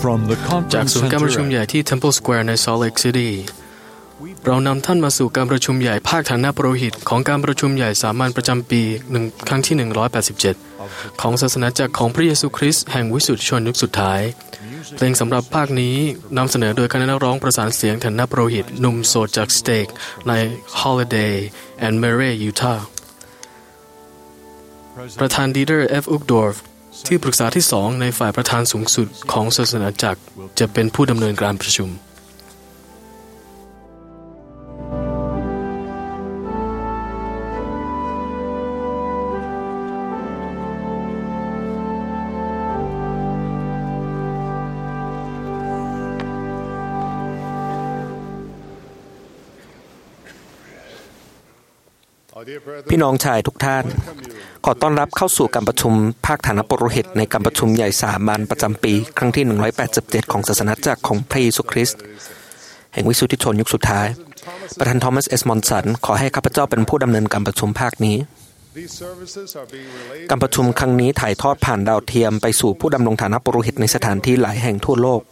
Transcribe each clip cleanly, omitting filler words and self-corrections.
จากศูนย์การประชุมใหญ่ที่ Temple Square ใน Salt Lake City เรานำท่านมาสู่การประชุมใหญ่ภาคฐานะปุโรหิตของการประชุมใหญ่สามัญประจำปีครั้งที่187ของศาสนาจักรของพระเยซูคริสต์แห่งวิสุทธิชนยุคสุดท้ายเพลงสำหรับภาคนี้นำเสนอโดยคณะนักร้องประสานเสียงฐานะปุโรหิตหนุ่มโสดจากสเต็กใน Holiday and Murray Utah ประธานดีเดอร์ F. Uchtdorf ที่ปรึกษาที่2ในฝ่ายประธานสูงสุดของศาสนาจักรจะเป็นผู้ดำเนินการประชุมพี่น้องชายทุกท่านขอต้อนรับเข้าสู่การประชุมภาคฐานะปุโรหิตในการประชุมใหญ่สามัญประจำปีครั้งที่187ของศาสนาจักรของพระเยซูคริสต์แห่งวิสุทธิชนยุคสุดท้ายประธานทอมัสเอสมอนสันขอให้ข้าพเจ้าเป็นผู้ดำเนินการประชุมภาคนี้การประชุมครั้งนี้ถ่ายทอดผ่านดาวเทียมไปสู่ผู้ดำรงฐานะปุโรหิตในสถานที่หลายแห่งทั่วโลก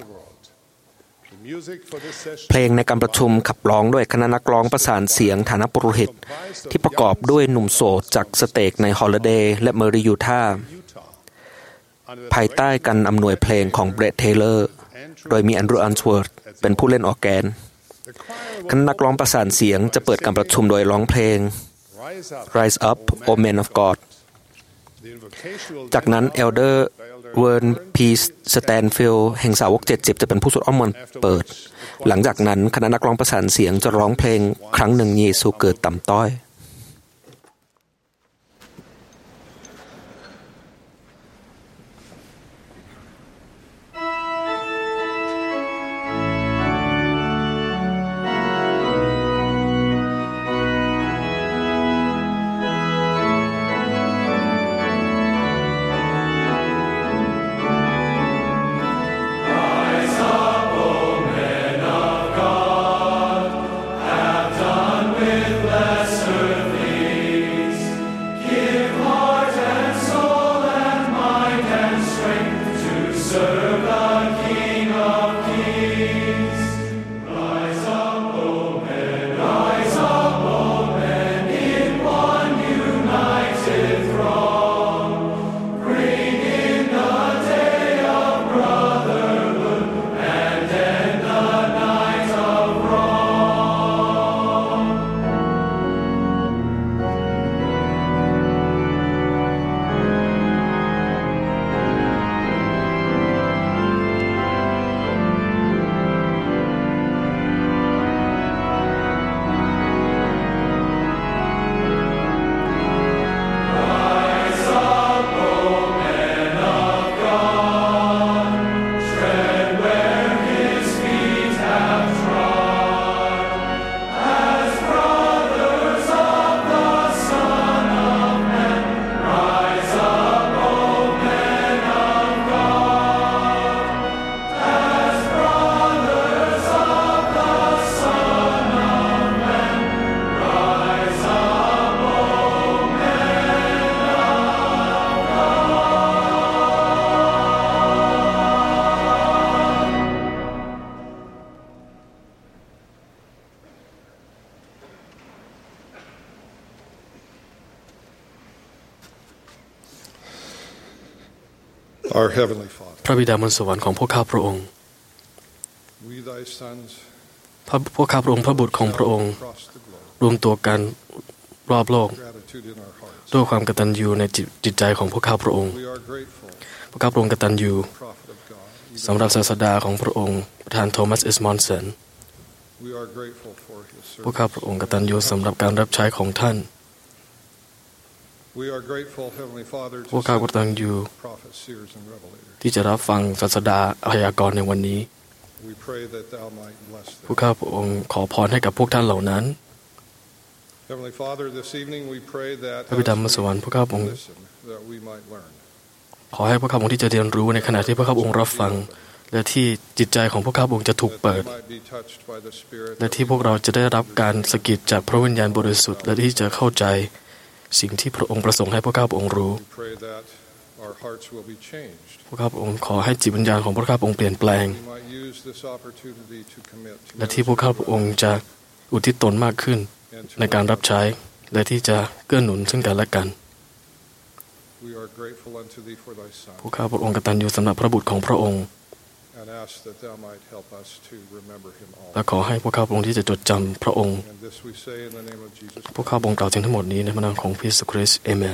เพลงในการประชุมขับร้องด้วยคณะนักร้องประสานเสียงฐานะปุโรหิตที่ประกอบด้วยหนุ่มโสดจากสเต็กใน Holiday และ Murray Utah ภายใต้การอำนวยเพลงของ Brett Taylor โดยมี Andrew Answorth เป็นผู้เล่นออร์แกนคณะนักร้องประสานเสียงจะเปิดการประชุมโดยร้องเพลง Rise Up, O Men of God จากนั้น Elderเวิร์นพีสแตนฟิลด์แห่งสาวก70จะเป็นผู้สวดอ้อนมนต์เปิดหลังจากนั้นคณะนักร้องประสานเสียงจะร้องเพลงครั้งหนึ่งเยซูเกิดต่ำต้อยพระบิดาบนสวรรค์ของพวกข้าพระองค์พวกข้าพระองค์พระบุตรของพระองค์รวมตัวกันรอบโลกด้วยความกตัญญูในจิตใจของพวกข้าพระองค์พวกข้าพระองค์กตัญญูสำหรับศาสดาของพระองค์ประธานโทมัสเอสมอนสันพวกข้าพระองค์กตัญญูสำหรับการรับใช้ของท่านพวกข้ากตัญญูที่จะรับฟังศาสดาพยากรณ์ในวันนี้พวกข้าพระองค์ขอพรให้กับพวกท่านเหล่านั้นพระบิดาบนสวรรค์พวกข้าพระองค์ขอให้พวกข้าพระองค์ที่จะเรียนรู้ในขณะที่พวกข้าพระองค์รับฟังและที่จิตใจของพวกข้าพระองค์จะถูกเปิดและที่พวกเราจะได้รับการสกิดจากพระวิญญาณบริสุทธิ์และที่จะเข้าใจสิ่งที่พระองค์ประสงค์ให้พวกข้าพระองค์รู้พระข้าพระองค์ขอให้จิตวิญญาณของพระข้าพระองค์เปลี่ยนแปลงและที่พระข้าพระองค์จะอุทิศตนมากขึ้นในการรับใช้และที่จะเกื้อหนุนซึ่งกันและกันพระข้าพระองค์กตัญญูสำหรับพระบุตรของพระองค์และขอให้พวกข้าพระองค์ที่จะจดจำพระองค์พวกข้าพระองค์กล่าวถึงทั้งหมดนี้ในพระนามของพระเยซูคริสต์เอเมน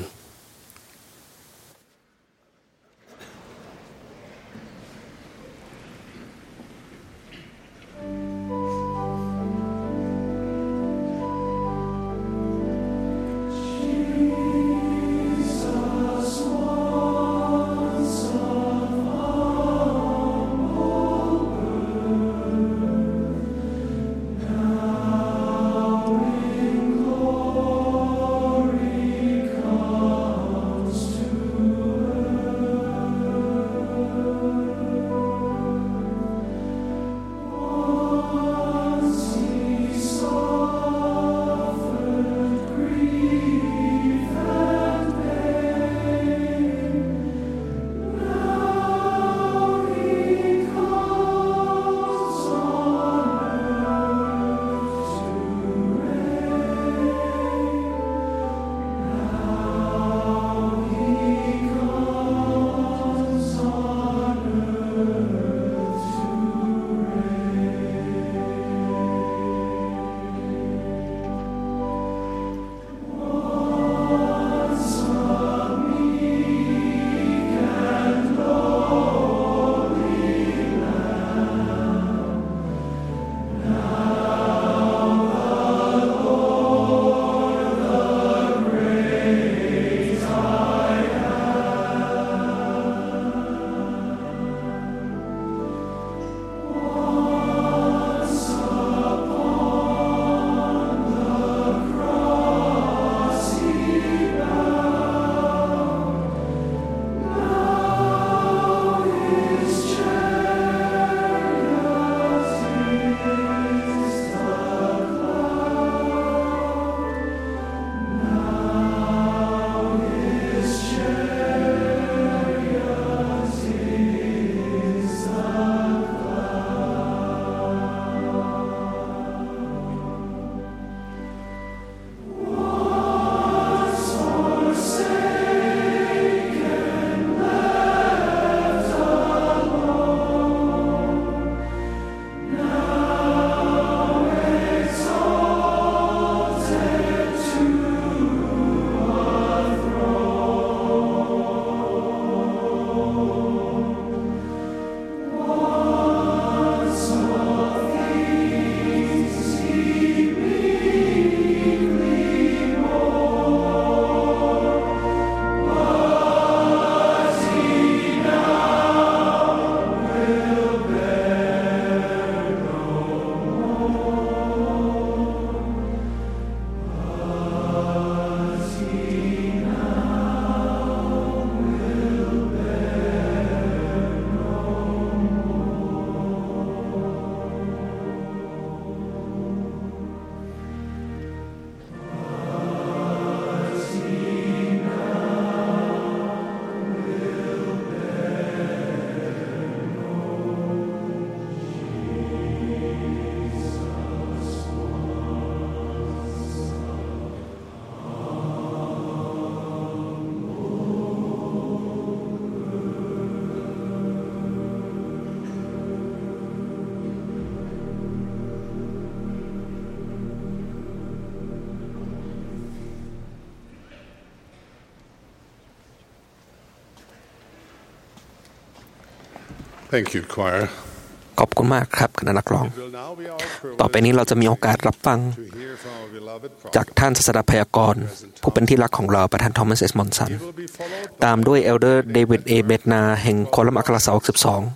Thank you, choir. ขอบคุณมากครับคณะนักร้อง ต่อไปนี้เราจะมีโอกาสรับฟังจากท่านศาสดาพยากรณ์ผู้เป็นที่รักของเราประธานทอมัส เอส มอนสันตามด้วยเอลเดอร์เดวิด เอ เบตนาแห่งโคลัมอัครสาวก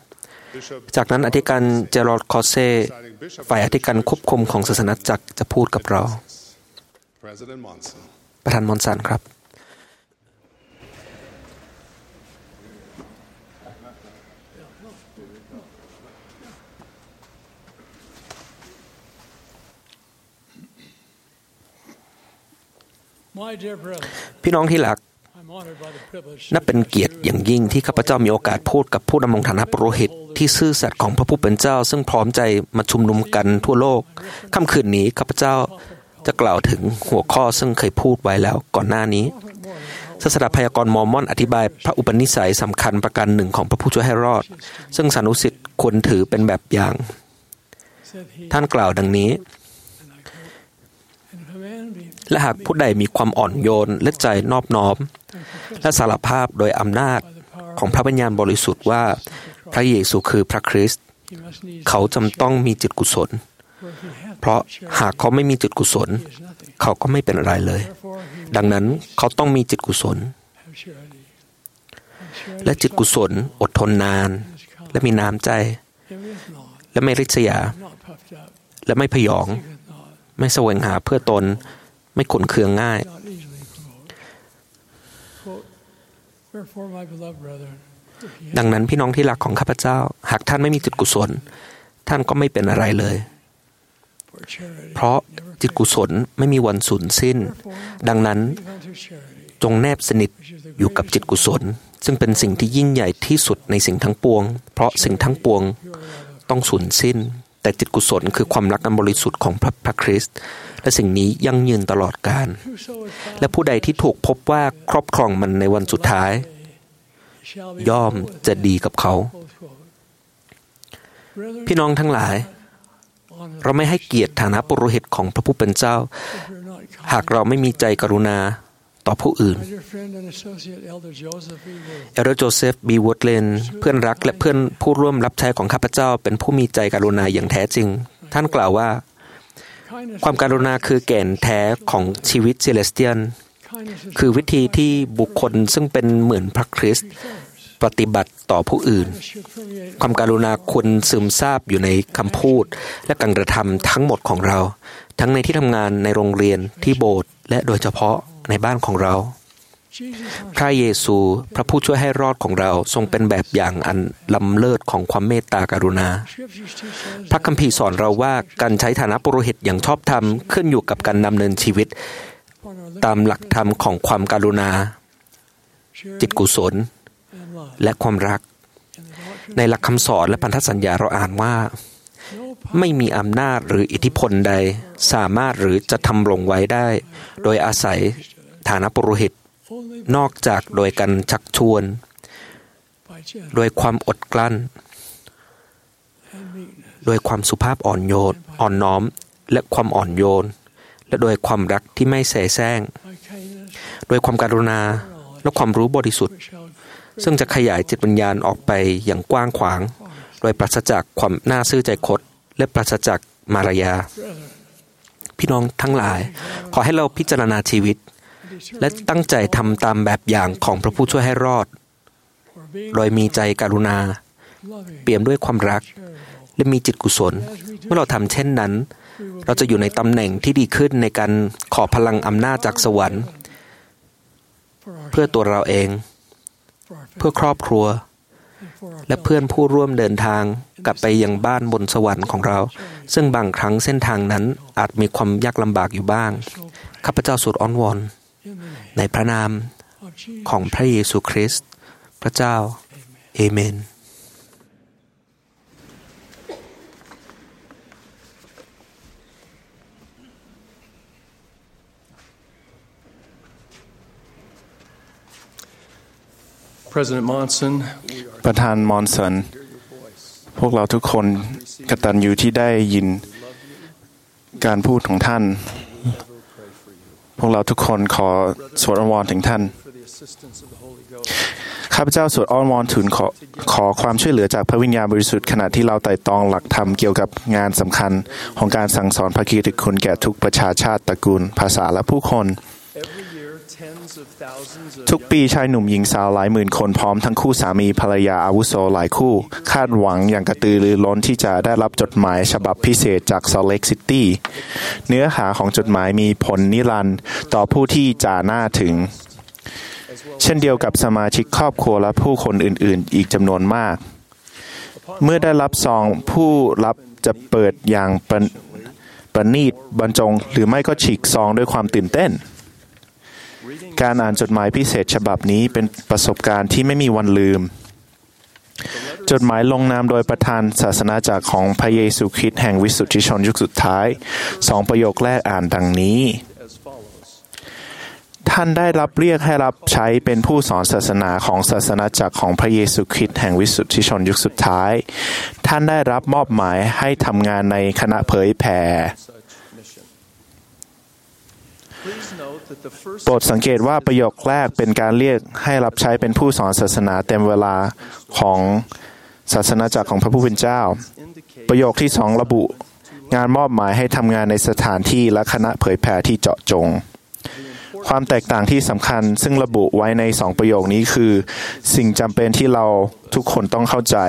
12จากนั้นอธิการเจอรอร์ด คอเซ่ฝ่ายอธิการควบคุมของศาสนาจักรจะพูดกับเราประธานมอนสันครับ พี่น้องที่รักนับเป็นเกียรติอย่างยิ่งที่ข้าพเจ้ามีโอกาสพูดกับผู้ดำรงฐานะปุโรหิตที่ซื่อสัตย์ของพระผู้เป็นเจ้าซึ่งพร้อมใจมาชุมนุมกันทั่วโลกค่ำคืนนี้ข้าพเจ้าจะกล่าวถึงหัวข้อซึ่งเคยพูดไว้แล้วก่อนหน้านี้ศาสดาพยากรณ์มอร์มอนอธิบายพระอุปนิสัยสำคัญประการหนึ่งของพระผู้ช่วยให้รอดซึ่งสานุสิทธิ์ควรถือเป็นแบบอย่างท่านกล่าวดังนี้และหากผู้ใดมีความอ่อนโยนและใจนอบน้อมและสารภาพโดยอำนาจของพระวิญญาณบริสุทธิ์ว่าพระเยซูคือพระคริสต์เขาจำต้องมีจิตกุศลเพราะหากเขาไม่มีจิตกุศลเขาก็ไม่เป็นอะไรเลยดังนั้นเขาต้องมีจิตกุศลและจิตกุศลอดทนนานและมีน้ำใจและไม่ริษยาและไม่พยองไม่แสวงหาเพื่อตนไม่ขุ่นเคืองง่ายดังนั้นพี่น้องที่รักของข้าพเจ้าหากท่านไม่มีจิตกุศลท่านก็ไม่เป็นอะไรเลยเพราะจิตกุศลไม่มีวันสูญสิ้นดังนั้นจงแนบสนิทอยู่กับจิตกุศลซึ่งเป็นสิ่งที่ยิ่งใหญ่ที่สุดในสิ่งทั้งปวงเพราะสิ่งทั้งปวงต้องสูญสิ้นแต่จิตกุศลคือความรักอันบริสุทธิ์ของพระคริสต์และสิ่งนี้ยั่งยืนตลอดกาลและผู้ใดที่ถูกพบว่าครอบครองมันในวันสุดท้ายย่อมจะดีกับเขาพี่น้องทั้งหลายเราไม่ให้เกียรติฐานะปุโรหิตของพระผู้เป็นเจ้าหากเราไม่มีใจกรุณาต่อผู้อื่นเอลเดอร์โจเซฟบีวอร์ดเลนเพื่อนรักและเพื่อนผู้ร่วมรับใช้ของข้าพเจ้าเป็นผู้มีใจกรุณาอย่างแท้จริงท่านกล่าวว่าความกรุณาคือแก่นแท้ของชีวิตเซเลสเตียนคือวิธีที่บุคคลซึ่งเป็นเหมือนพระคริสต์ปฏิบัติต่อผู้อื่นความกรุณาควรซึมซาบอยู่ในคำพูดและการกระทำทั้งหมดของเราทั้งในที่ทำงานในโรงเรียนที่โบสถ์และโดยเฉพาะในบ้านของเราพระเยซูพระผู้ช่วยให้รอดของเราทรงเป็นแบบอย่างอันล้ำเลิศของความเมตตากรุณาพระคัมภีร์สอนเราว่าการใช้ฐานะปุโรหิตอย่างชอบธรรมขึ้นอยู่กับการดำเนินชีวิตตามหลักธรรมของความกรุณาจิตกุศลและความรักในหลักคำสอนและพันธสัญญาเราอ่านว่าไม่มีอำนาจหรืออิทธิพลใดสามารถหรือจะทำรงไว้ได้โดยอาศัยฐานะปุโรหิตนอกจากโดยการชักชวนโดยความอดกลั้นโดยความสุภาพอ่อนโยนอ่อนน้อมและความอ่อนโยนและโดยความรักที่ไม่แสแสร้งโดยความกรุณาและความรู้บริสุทธิ์ซึ่งจะขยายจิตวิญญาณออกไปอย่างกว้างขวางโดยปราศจากความน่าซื่อใจคดและปราศจากมารยาพี่น้องทั้งหลายขอให้เราพิจารณาชีวิตและตั้งใจทำตามแบบอย่างของพระผู้ช่วยให้รอดโดยมีใจกรุณาเปี่ยมด้วยความรักและมีจิตกุศลเมื่อเราทำเช่นนั้นเราจะอยู่ในตำแหน่งที่ดีขึ้นในการขอพลังอำนาจจากสวรรค์เพื่อตัวเราเองเพื่อครอบครัวและเพื่อนผู้ร่วมเดินทางกลับไปยังบ้านบนสวรรค์ของเราซึ่งบางครั้งเส้นทางนั้นอาจมีความยากลำบากอยู่บ้างข้าพเจ้าสุดอ้อนวอนในพระนามของพระเยซูคริสต์พระเจ้าเอเมนประธานมอนสันพวกเราทุกคนกตัญญูที่ได้ยินการพูดของท่านพวกเราทุกคนขอสวดอ้อนวอนถึงท่านข้าพเจ้าสวดอ้อนวอนทูลขอความช่วยเหลือจากพระวิญญาณบริสุทธิ์ขณะที่เราไต่ตองหลักธรรมเกี่ยวกับงานสำคัญของการสั่งสอนพระคริสต์คุณแก่ทุกประชาชาติตระกูลภาษาและผู้คนทุกปีชายหนุ่มหญิงสาวหลายหมื่นคนพร้อมทั้งคู่สามีภรรยาอาวุโสหลายคู่คาดหวังอย่างกระตือรือร้นที่จะได้รับจดหมายฉบับพิเศษจากซอลเลกซิตี้เนื้อหาของจดหมายมีผลนิรันดร์ต่อผู้ที่จะน่าถึงเช่นเดียวกับสมาชิกครอบครัวและผู้คนอื่นๆอีกจำนวนมากเมื่อได้รับซองผู้รับจะเปิดอย่างประณีตบรรจงหรือไม่ก็ฉีกซองด้วยความตื่นเต้นการอ่านจดหมายพิเศษฉบับนี้เป็นประสบการณ์ที่ไม่มีวันลืมจดหมายลงนามโดยประธานศาสนาจักรของพระเยซูคริสต์แห่งวิสุทธิชนยุคสุดท้าย2ประโยคแรกอ่านดังนี้ท่านได้รับเรียกให้รับใช้เป็นผู้สอนศาสนาของศาสนาจักรของพระเยซูคริสต์แห่งวิสุทธิชนยุคสุดท้ายท่านได้รับมอบหมายให้ทำงานในคณะเผยแผ่โปรดสังเกตว่าประโยคแรกเป็นการเรียกให้รับใช้เป็นผู้สอนศาสนาเต็มเวลาของศาสนาจักรของพระผู้เป็นเจ้าประโยคที่2ระบุงานมอบหมายให้ทำงานในสถานที่และคณะเผยแผ่ที่เจาะจงความแตกต่างที่สำคัญซึ่งระบุไว้ใน2ประโยคนี้คือสิ่งจำเป็นที่เราทุกคนต้องเข้าใจ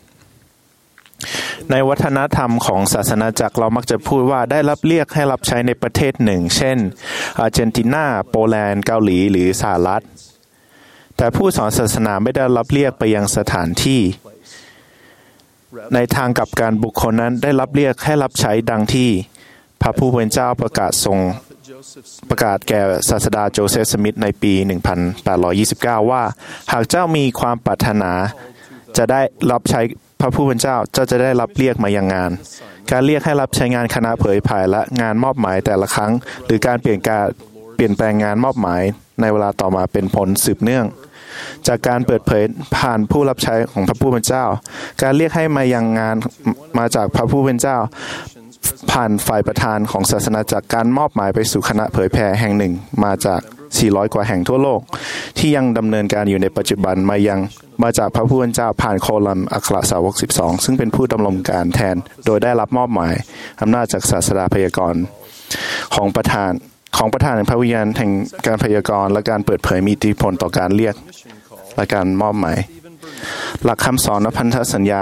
ในวัฒนธรรมของศาสนาจักรเรามักจะพูดว่าได้รับเรียกให้รับใช้ในประเทศหนึ่งเช่นอาร์เจนตินาโปแลนด์เกาหลีหรือสหรัฐแต่ผู้สอนศาสนาไม่ได้รับเรียกไปยังสถานที่ในทางกลับกันบุคคลนั้นได้รับเรียกให้รับใช้ดังที่พระผู้เป็นเจ้าประกาศแก่ศาสดาโจเซฟสมิธในปี 1829 ว่าหากเจ้ามีความปรารถนาจะได้รับใช้พระผู้เป็นเจ้าจะได้รับเรียกมายังงานการเรียกให้รับใช้งานคณะเผยแผ่และงานมอบหมายแต่ละครั้งหรือการเปลี่ยนแปลงงานมอบหมายในเวลาต่อมาเป็นผลสืบเนื่องจากการเปิดเผยผ่านผู้รับใช้ของพระผู้เป็นเจ้าการเรียกให้มายังงานมาจากพระผู้เป็นเจ้าผ่านฝ่ายประธานของศาสนาจักรการมอบหมายไปสู่คณะเผยแผ่แห่งหนึ่งมาจาก400 กว่าแห่งทั่วโลกที่ยังดำเนินการอยู่ในปัจจุบันมาจากพระผู้เป็นเจ้าผ่านโคลัมอัครสาวก12ซึ่งเป็นผู้ดำรงการแทนโดยได้รับมอบหมายอำนาจจากศาสดาพยากรณ์ของประธานแห่งพระวิญญาณแห่งการพยากรณ์และการเปิดเผยมีอิทธิพลต่อการเรียกและการมอบหมายหลักคำสอนพันธสัญญา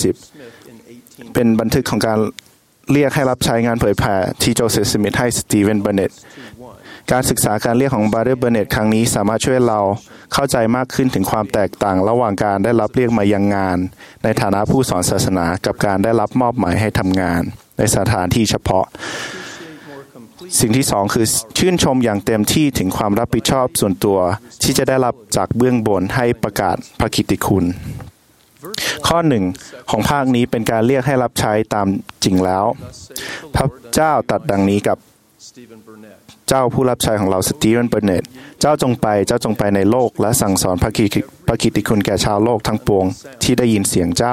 80เป็นบันทึกของการเรียกให้รับใช้งานเผยแผ่ที่โจเซฟสมิธให้สตีเวนเบอร์เน็ตการศึกษาการเรียกของบาร์เดอร์เบอร์เน็ตครั้งนี้สามารถช่วยเราเข้าใจมากขึ้นถึงความแตกต่างระหว่างการได้รับเรียกมายังงานในฐานะผู้สอนศาสนากับการได้รับมอบหมายให้ทำงานในสถานที่เฉพาะสิ่งที่2คือชื่นชมอย่างเต็มที่ถึงความรับผิดชอบส่วนตัวที่จะได้รับจากเบื้องบนให้ประกาศพระกิตติคุณข้อ1ของภาคนี้เป็นการเรียกให้รับใช้ตามจริงแล้วพระเจ้าตรัสดังนี้กับเจ้าผู้รับใช้ของเราสตีเวนเบอร์เน็ตเจ้าจงไปในโลกและสั่งสอนพระกิตติคุณแก่ชาวโลกทั้งปวงที่ได้ยินเสียงเจ้า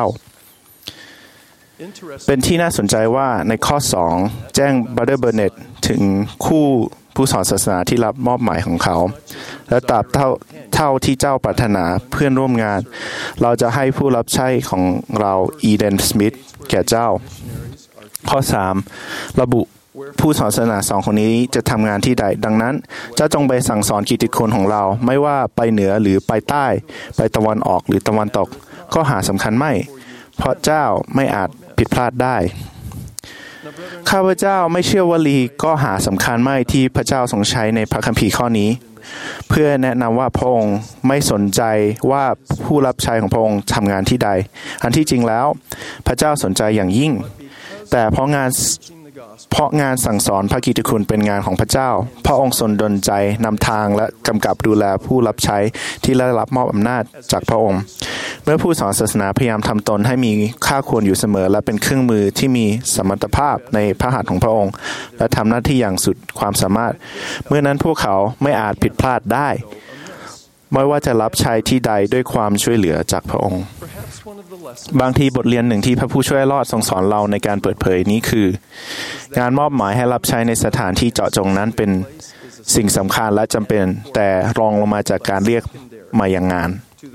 เป็นที่น่าสนใจว่าในข้อ2แจ้งบาร์เดอร์เบอร์เน็ตถึงคู่ผู้สอนศาสนาที่รับมอบหมายของเขาและตราบเท่าที่เจ้าปรารถนาเพื่อนร่วมงานเราจะให้ผู้รับใช้ของเราอีเดนสมิธแก่เจ้าข้อ3ระบุผู้สอนศาสนา2คนนี้จะทำงานที่ใดดังนั้นเจ้าจงไปสั่งสอนกิตติคุณของเราไม่ว่าไปเหนือหรือไปใต้ไปตะวันออกหรือตะวันตกก็หาสำคัญไม่เพราะเจ้าไม่อาจผิดพลาดได้ข้าพเจ้าไม่เชื่อวลีก็หาสำคัญไม่ที่พระเจ้าทรงใช้ในพระคัมภีร์ข้อนี้เพื่อแนะนำว่าพระองค์ไม่สนใจว่าผู้รับใช้ของพระองค์ทำงานที่ใดอันที่จริงแล้วพระเจ้าสนใจอย่างยิ่งแต่เพราะงานสั่งสอนพระกิตติคุณเป็นงานของพระเจ้าพระองค์ทรงดลใจนำทางและกำกับดูแลผู้รับใช้ที่ได้รับมอบอำนาจจากพระองค์เมื่อผู้สอนศาสนาพยายามทำตนให้มีค่าควรอยู่เสมอและเป็นเครื่องมือที่มีสมรรถภาพในพระหัตถ์ของพระองค์และทำหน้าที่อย่างสุดความสามารถเมื่อนั้นพวกเขาไม่อาจผิดพลาดได้ไม่ว่าจะรับใช้ที่ใดด้วยความช่วยเหลือจากพระองค์บางทีบทเรียนหนึ่งที่พระผู้ช่วยรอดทรงสอนเราในการเปิดเผยนี้คืองานมอบหมายให้รับใช้ในสถานที่เจาะจงนั้นเป็นสิ่งสำคัญและจำเป็นแต่รองลงมาจากการเรียกมายังงาน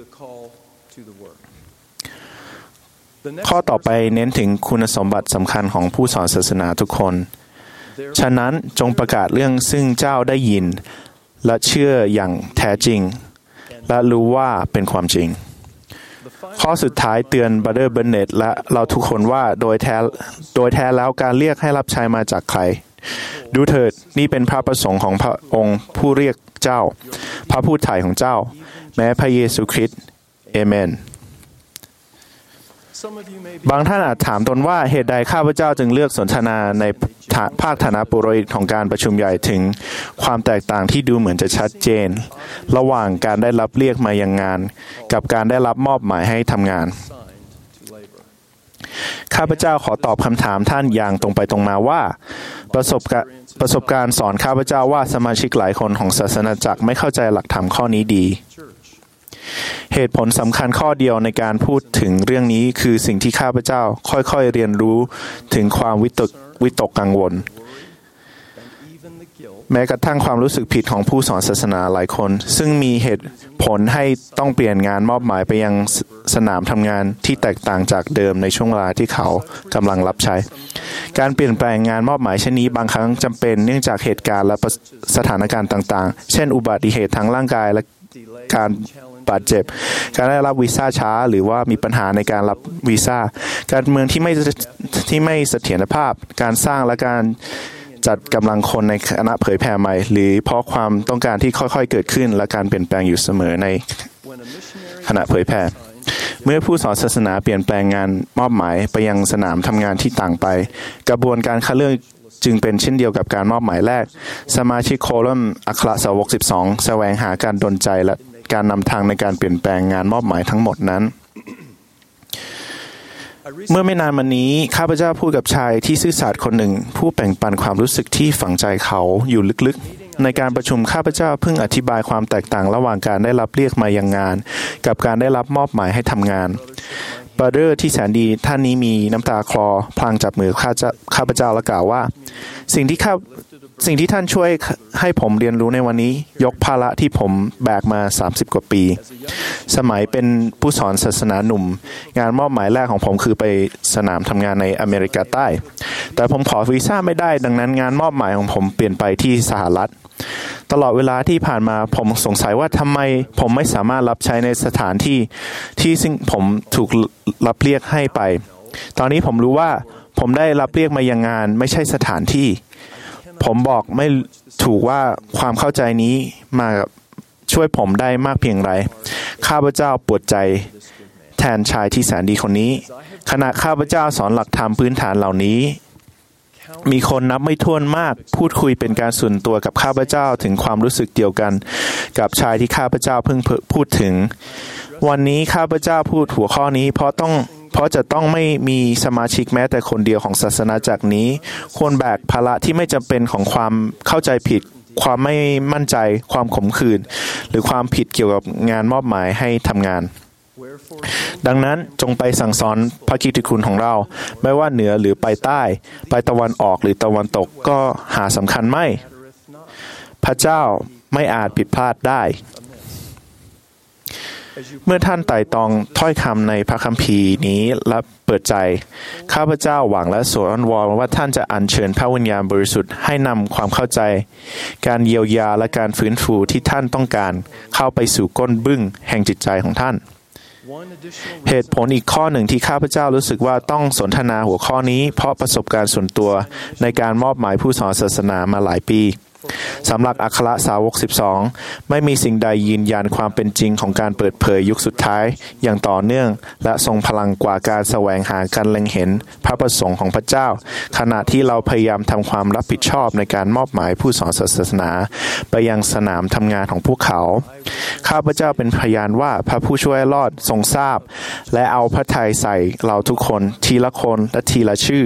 ข้อต่อไปเน้นถึงคุณสมบัติสำคัญของผู้สอนศาสนาทุกคนฉะนั้นจงประกาศเรื่องซึ่งเจ้าได้ยินและเชื่ออย่างแท้จริงและรู้ว่าเป็นความจริงข้อสุดท้ายเตือนบาร์เดอร์เบอร์เน็ตและเราทุกคนว่าโดยแท้แล้วการเรียกให้รับใช้มาจากใครดูเถิดนี่เป็นพระประสงค์ของพระองค์ผู้เรียกเจ้าพระผู้ไถ่ของเจ้าแม้พระเยซูคริสต์เอเมนบางท่านอาจถามตนว่าเหตุใดข้าพเจ้าจึงเลือกสนทนาในภาคฐานะปุโรหิตของการประชุมใหญ่ถึงความแตกต่างที่ดูเหมือนจะชัดเจนระหว่างการได้รับเรียกมายังงานกับการได้รับมอบหมายให้ทำงานข้าพเจ้าขอตอบคำถามท่านอย่างตรงไปตรงมาว่าประสบการณ์สอนข้าพเจ้าว่าสมาชิกหลายคนของศาสนาจักรไม่เข้าใจหลักธรรมข้อนี้ดีเหตุผลสำคัญข้อเดียวในการพูดถึงเรื่องนี้คือสิ่งที่ข้าพเจ้าค่อยๆเรียนรู้ถึงความวิตกกังวลแม้กระทั่งความรู้สึกผิดของผู้สอนศาสนาหลายคนซึ่งมีเหตุผลให้ต้องเปลี่ยนงานมอบหมายไปยังสนามทำงานที่แตกต่างจากเดิมในช่วงเวลาที่เขากำลังรับใช้การเปลี่ยนแปลงงานมอบหมายเช่นนี้บางครั้งจำเป็นเนื่องจากเหตุการณ์และสถานการณ์ต่างๆเช่นอุบัติเหตุทางร่างกายและการบาดเจ็บการได้รับวีซ่าช้าหรือว่ามีปัญหาในการรับวีซ่าการเมืองที่ไม่เสถียรภาพการสร้างและการจัดกำลังคนในคณะเผยแผ่ใหม่หรือเพราะความต้องการที่ค่อยๆเกิดขึ้นและการเปลี่ยนแปลงอยู่เสมอในคณะเผยแผ่เมื่อผู้สอนศาสนาเปลี่ยนแปลงงานมอบหมายไปยังสนามทำงานที่ต่างไปกระบวนการคัดเลือกจึงเป็นเช่นเดียวกับการมอบหมายแรกสมาชิกโคลัมน์อัครสาวก12แสวงหาการดลใจและการนำทางในการเปลี่ยนแปลงงานมอบหมายทั้งหมดนั้นเมื่อไม่นานมานี้ข้าพเจ้าพูดกับชายที่ซื่อสัตย์คนหนึ่งผู้แบ่งปันความรู้สึกที่ฝังใจเขาอยู่ลึกๆในการประชุมข้าพเจ้าเพิ่งอธิบายความแตกต่างระหว่างการได้รับเรียกมายังงานกับการได้รับมอบหมายให้ทำงานบราเดอร์ที่แสนดีท่านนี้มีน้ำตาคลอพลางจับมือข้าพเจ้าและกล่าวว่าสิ่งที่ท่านช่วยให้ผมเรียนรู้ในวันนี้ยกภาระที่ผมแบกมา30กว่าปีสมัยเป็นผู้สอนศาสนาหนุ่มงานมอบหมายแรกของผมคือไปสนามทำงานในอเมริกาใต้แต่ผมขอวีซ่าไม่ได้ดังนั้นงานมอบหมายของผมเปลี่ยนไปที่สหรัฐตลอดเวลาที่ผ่านมาผมสงสัยว่าทำไมผมไม่สามารถรับใช้ในสถานที่ซึ่งผมถูกรับเรียกให้ไปตอนนี้ผมรู้ว่าผมได้รับเรียกมายังงานไม่ใช่สถานที่ผมบอกไม่ถูกว่าความเข้าใจนี้มาช่วยผมได้มากเพียงไรข้าพเจ้าปวดใจแทนชายที่แสนดีคนนี้ขณะข้าพเจ้าสอนหลักธรรมพื้นฐานเหล่านี้มีคนนับไม่ถ้วนมากพูดคุยเป็นการส่วนตัวกับข้าพเจ้าถึงความรู้สึกเดียวกันกับชายที่ข้าพเจ้าเพิ่งพูดถึงวันนี้ข้าพเจ้าพูดหัวข้อนี้เพราะจะต้องไม่มีสมาชิกแม้แต่คนเดียวของศาสนาจักรนี้ควรแบกภาระที่ไม่จำเป็นของความเข้าใจผิดความไม่มั่นใจความขมขื่นหรือความผิดเกี่ยวกับงานมอบหมายให้ทำงานดังนั้นจงไปสั่งสอนพระกิตติคุณของเราไม่ว่าเหนือหรือไปใต้ไปตะวันออกหรือตะวันตกก็หาสำคัญไม่พระเจ้าไม่อาจผิดพลาดได้เมื่อท่านไต่ตองถ้อยคำในพระคัมภีร์นี้และเปิดใจข้าพเจ้าหวังและสวดวอนว่าท่านจะอัญเชิญพระวิญญาณบริสุทธิ์ให้นำความเข้าใจการเยียวยาและการฟื้นฟูที่ท่านต้องการเข้าไปสู่ก้นบึ้งแห่งจิตใจของท่านเหตุผลอีกข้อหนึ่งที่ข้าพเจ้ารู้สึกว่าต้องสนทนาหัวข้อนี้เพราะประสบการณ์ส่วนตัวในการมอบหมายผู้สอนศาสนามาหลายปีสำหรับอัครสาวก12ไม่มีสิ่งใดยืนยันความเป็นจริงของการเปิดเผยยุคสุดท้ายอย่างต่อเนื่องและทรงพลังกว่าการแสวงหาการเล็งเห็นพระประสงค์ของพระเจ้าขณะที่เราพยายามทำความรับผิดชอบในการมอบหมายผู้สอนศาสนาไปยังสนามทำงานของพวกเขาข้าพเจ้าเป็นพยานว่าพระผู้ช่วยรอดทรงทราบและเอาพระทัยใส่เราทุกคนทีละคนและทีละชื่อ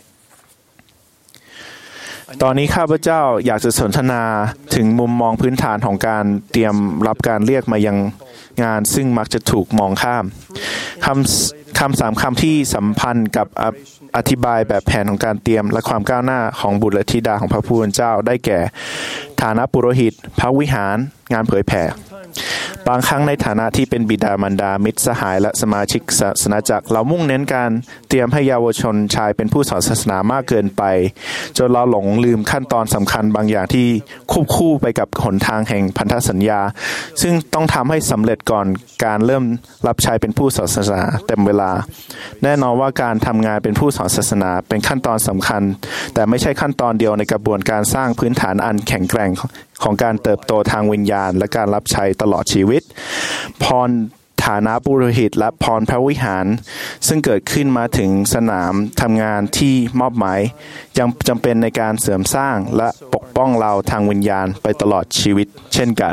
ตอนนี้ข้าพเจ้าอยากจะสนทนาถึงมุมมองพื้นฐานของการเตรียมรับการเรียกมายังงานซึ่งมักจะถูกมองข้ามคำ3 คำที่สัมพันธ์กับอธิบายแบบแผนของการเตรียมและความก้าวหน้าของบุตรและธิดาของพระผู้เป็นเจ้าได้แก่ฐานะปุโรหิตพระวิหารงานเผยแผ่บางครั้งในฐานะที่เป็นบิดามารดามิตรสหายและสมาชิกศาสนาจักรเรามุ่งเน้นการเตรียมให้เยาวชนชายเป็นผู้สอนศาสนามากเกินไปจนเราหลงลืมขั้นตอนสำคัญบางอย่างที่ควบคู่ไปกับหนทางแห่งพันธสัญญาซึ่งต้องทำให้สำเร็จก่อนการเริ่มรับใช้เป็นผู้สอนศาสนาเต็มเวลาแน่นอนว่าการทำงานเป็นผู้สอนศาสนาเป็นขั้นตอนสำคัญแต่ไม่ใช่ขั้นตอนเดียวในกระบวนการสร้างพื้นฐานอันแข็งแกร่งของการเติบโตทางวิญญาณและการรับใช้ตลอดชีวิตพรทฐานะปุโรหิตและพรพระวิหารซึ่งเกิดขึ้นมาถึงสนามทำงานที่มอบหมายยังจำเป็นในการเสริมสร้างและปกป้องเราทางวิญญาณไปตลอดชีวิตเช่นกัน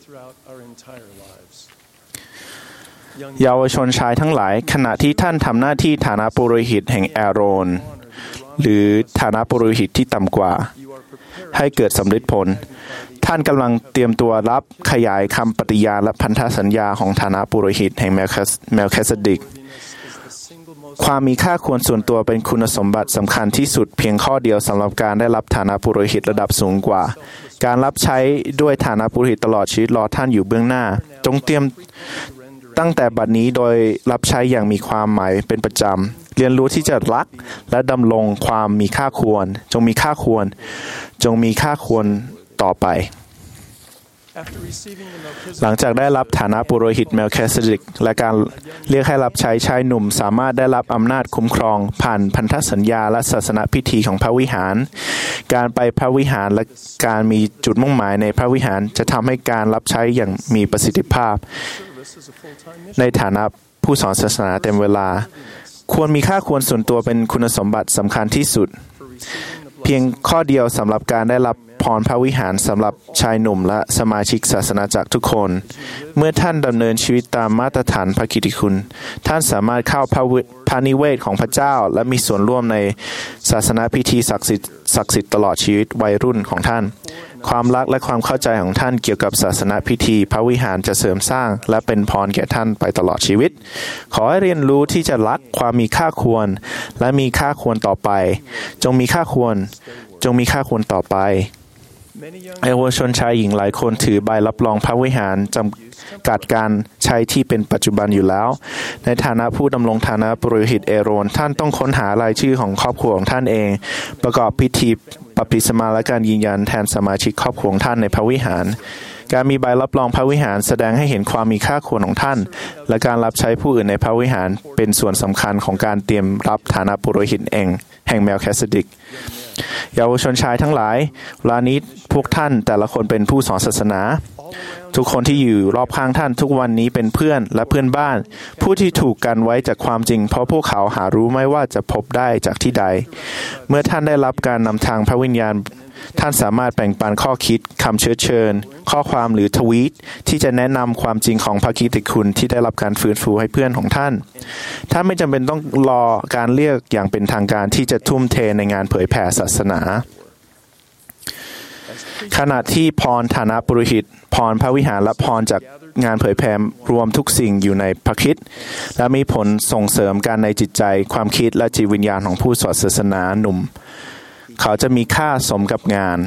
เยาวชนชายทั้งหลายขณะที่ท่านทำหน้าที่ฐานะปุโรหิตแห่งอาโรนหรือฐานะปุโรหิตที่ต่ำกว่าให้เกิดสำฤทธิ์ผลท่านกำลังเตรียมตัวรับขยายคำปฏิญาณและพันธสัญญาของฐานะปุโรหิตแห่งเมลคิเซเดกความมีค่าควรส่วนตัวเป็นคุณสมบัติสำคัญที่สุดเพียงข้อเดียวสำหรับการได้รับฐานะปุโรหิตระดับสูงกว่าการรับใช้ด้วยฐานะปุโรหิตตลอดชีวิตรอท่านอยู่เบื้องหน้าจงเตรียมตั้งแต่บัดนี้โดยรับใช้อย่างมีความหมายเป็นประจำเรียนรู้ที่จะรักและดำรงความมีค่าควรจงมีค่าควรต่อไปหลังจากได้รับฐานะปุโรหิตเมลคิเซเดกและการเรียกให้รับใช้ชายหนุ่มสามารถได้รับอำนาจคุ้มครองผ่านพันธสัญญาและศาสนพิธีของพระวิหารการไปพระวิหารและการมีจุดมุ่งหมายในพระวิหารจะทำให้การรับใช้อย่างมีประสิทธิภาพในฐานะผู้สอนศาสนาเต็มเวลาควรมีค่าควรส่วนตัวเป็นคุณสมบัติสำคัญที่สุดเพียงข้อเดียวสำหรับการได้รับพรพระวิหารสำหรับชายหนุ่มและสมาชิกศาสนาจักรทุกคนเมื่อท่านดำเนินชีวิตตามมาตรฐานพระกิตติคุณท่านสามารถเข้าพระนิเวศของพระเจ้าและมีส่วนร่วมในศาสนาพิธีศักดิ์สิทธิ์ตลอดชีวิตวัยรุ่นของท่านความรักและความเข้าใจของท่านเกี่ยวกับศาสนาพิธีพระวิหารจะเสริมสร้างและเป็นพรแก่ท่านไปตลอดชีวิตขอให้เรียนรู้ที่จะรักความมีค่าควรและมีค่าควรต่อไปจงมีค่าควรต่อไปเยาวชนชายหญิงหลายคนถือใบรับรองพระวิหารจำกัดการใช้ที่เป็นปัจจุบันอยู่แล้วในฐานะผู้ดำรงฐานะปุโรหิตเอโรนท่านต้องค้นหารายชื่อของครอบครัวของท่านเองประกอบพิธีบัพติศมาและการยืนยันแทนสมาชิกครอบครัวของท่านในพระวิหารการมีใบรับรองพระวิหารแสดงให้เห็นความมีค่าควรของท่านและการรับใช้ผู้อื่นในพระวิหารเป็นส่วนสำคัญของการเตรียมรับฐานะปุโรหิตแห่งเมลคิเซเดกเยาวชนชายทั้งหลายเวลานี้พวกท่านแต่ละคนเป็นผู้สอนศาสนาทุกคนที่อยู่รอบข้างท่านทุกวันนี้เป็นเพื่อนและเพื่อนบ้านผู้ที่ถูกกันไว้จากความจริงเพราะพวกเขาหารู้ไม่ว่าจะพบได้จากที่ใดเมื่อท่านได้รับการนำทางพระวิญญาณท่านสามารถแบ่งปันข้อคิดคำเชิญข้อความหรือทวีตที่จะแนะนำความจริงของพระกิตติคุณที่ได้รับการฟื้นฟูให้เพื่อนของท่านท่านไม่จำเป็นต้องรอการเรียกอย่างเป็นทางการที่จะทุ่มเทในงานเผยแผ่ศาสนาขณะที่พรฐานะปุโรหิตพรพระวิหารและพรจากงานเผยแผ่รวมทุกสิ่งอยู่ในพระคริสต์และมีผลส่งเสริมการในจิตใจความคิดและจิตวิญญาณของผู้สอนศาสนาหนุ่มเขาจะมีค่าสมกับงาน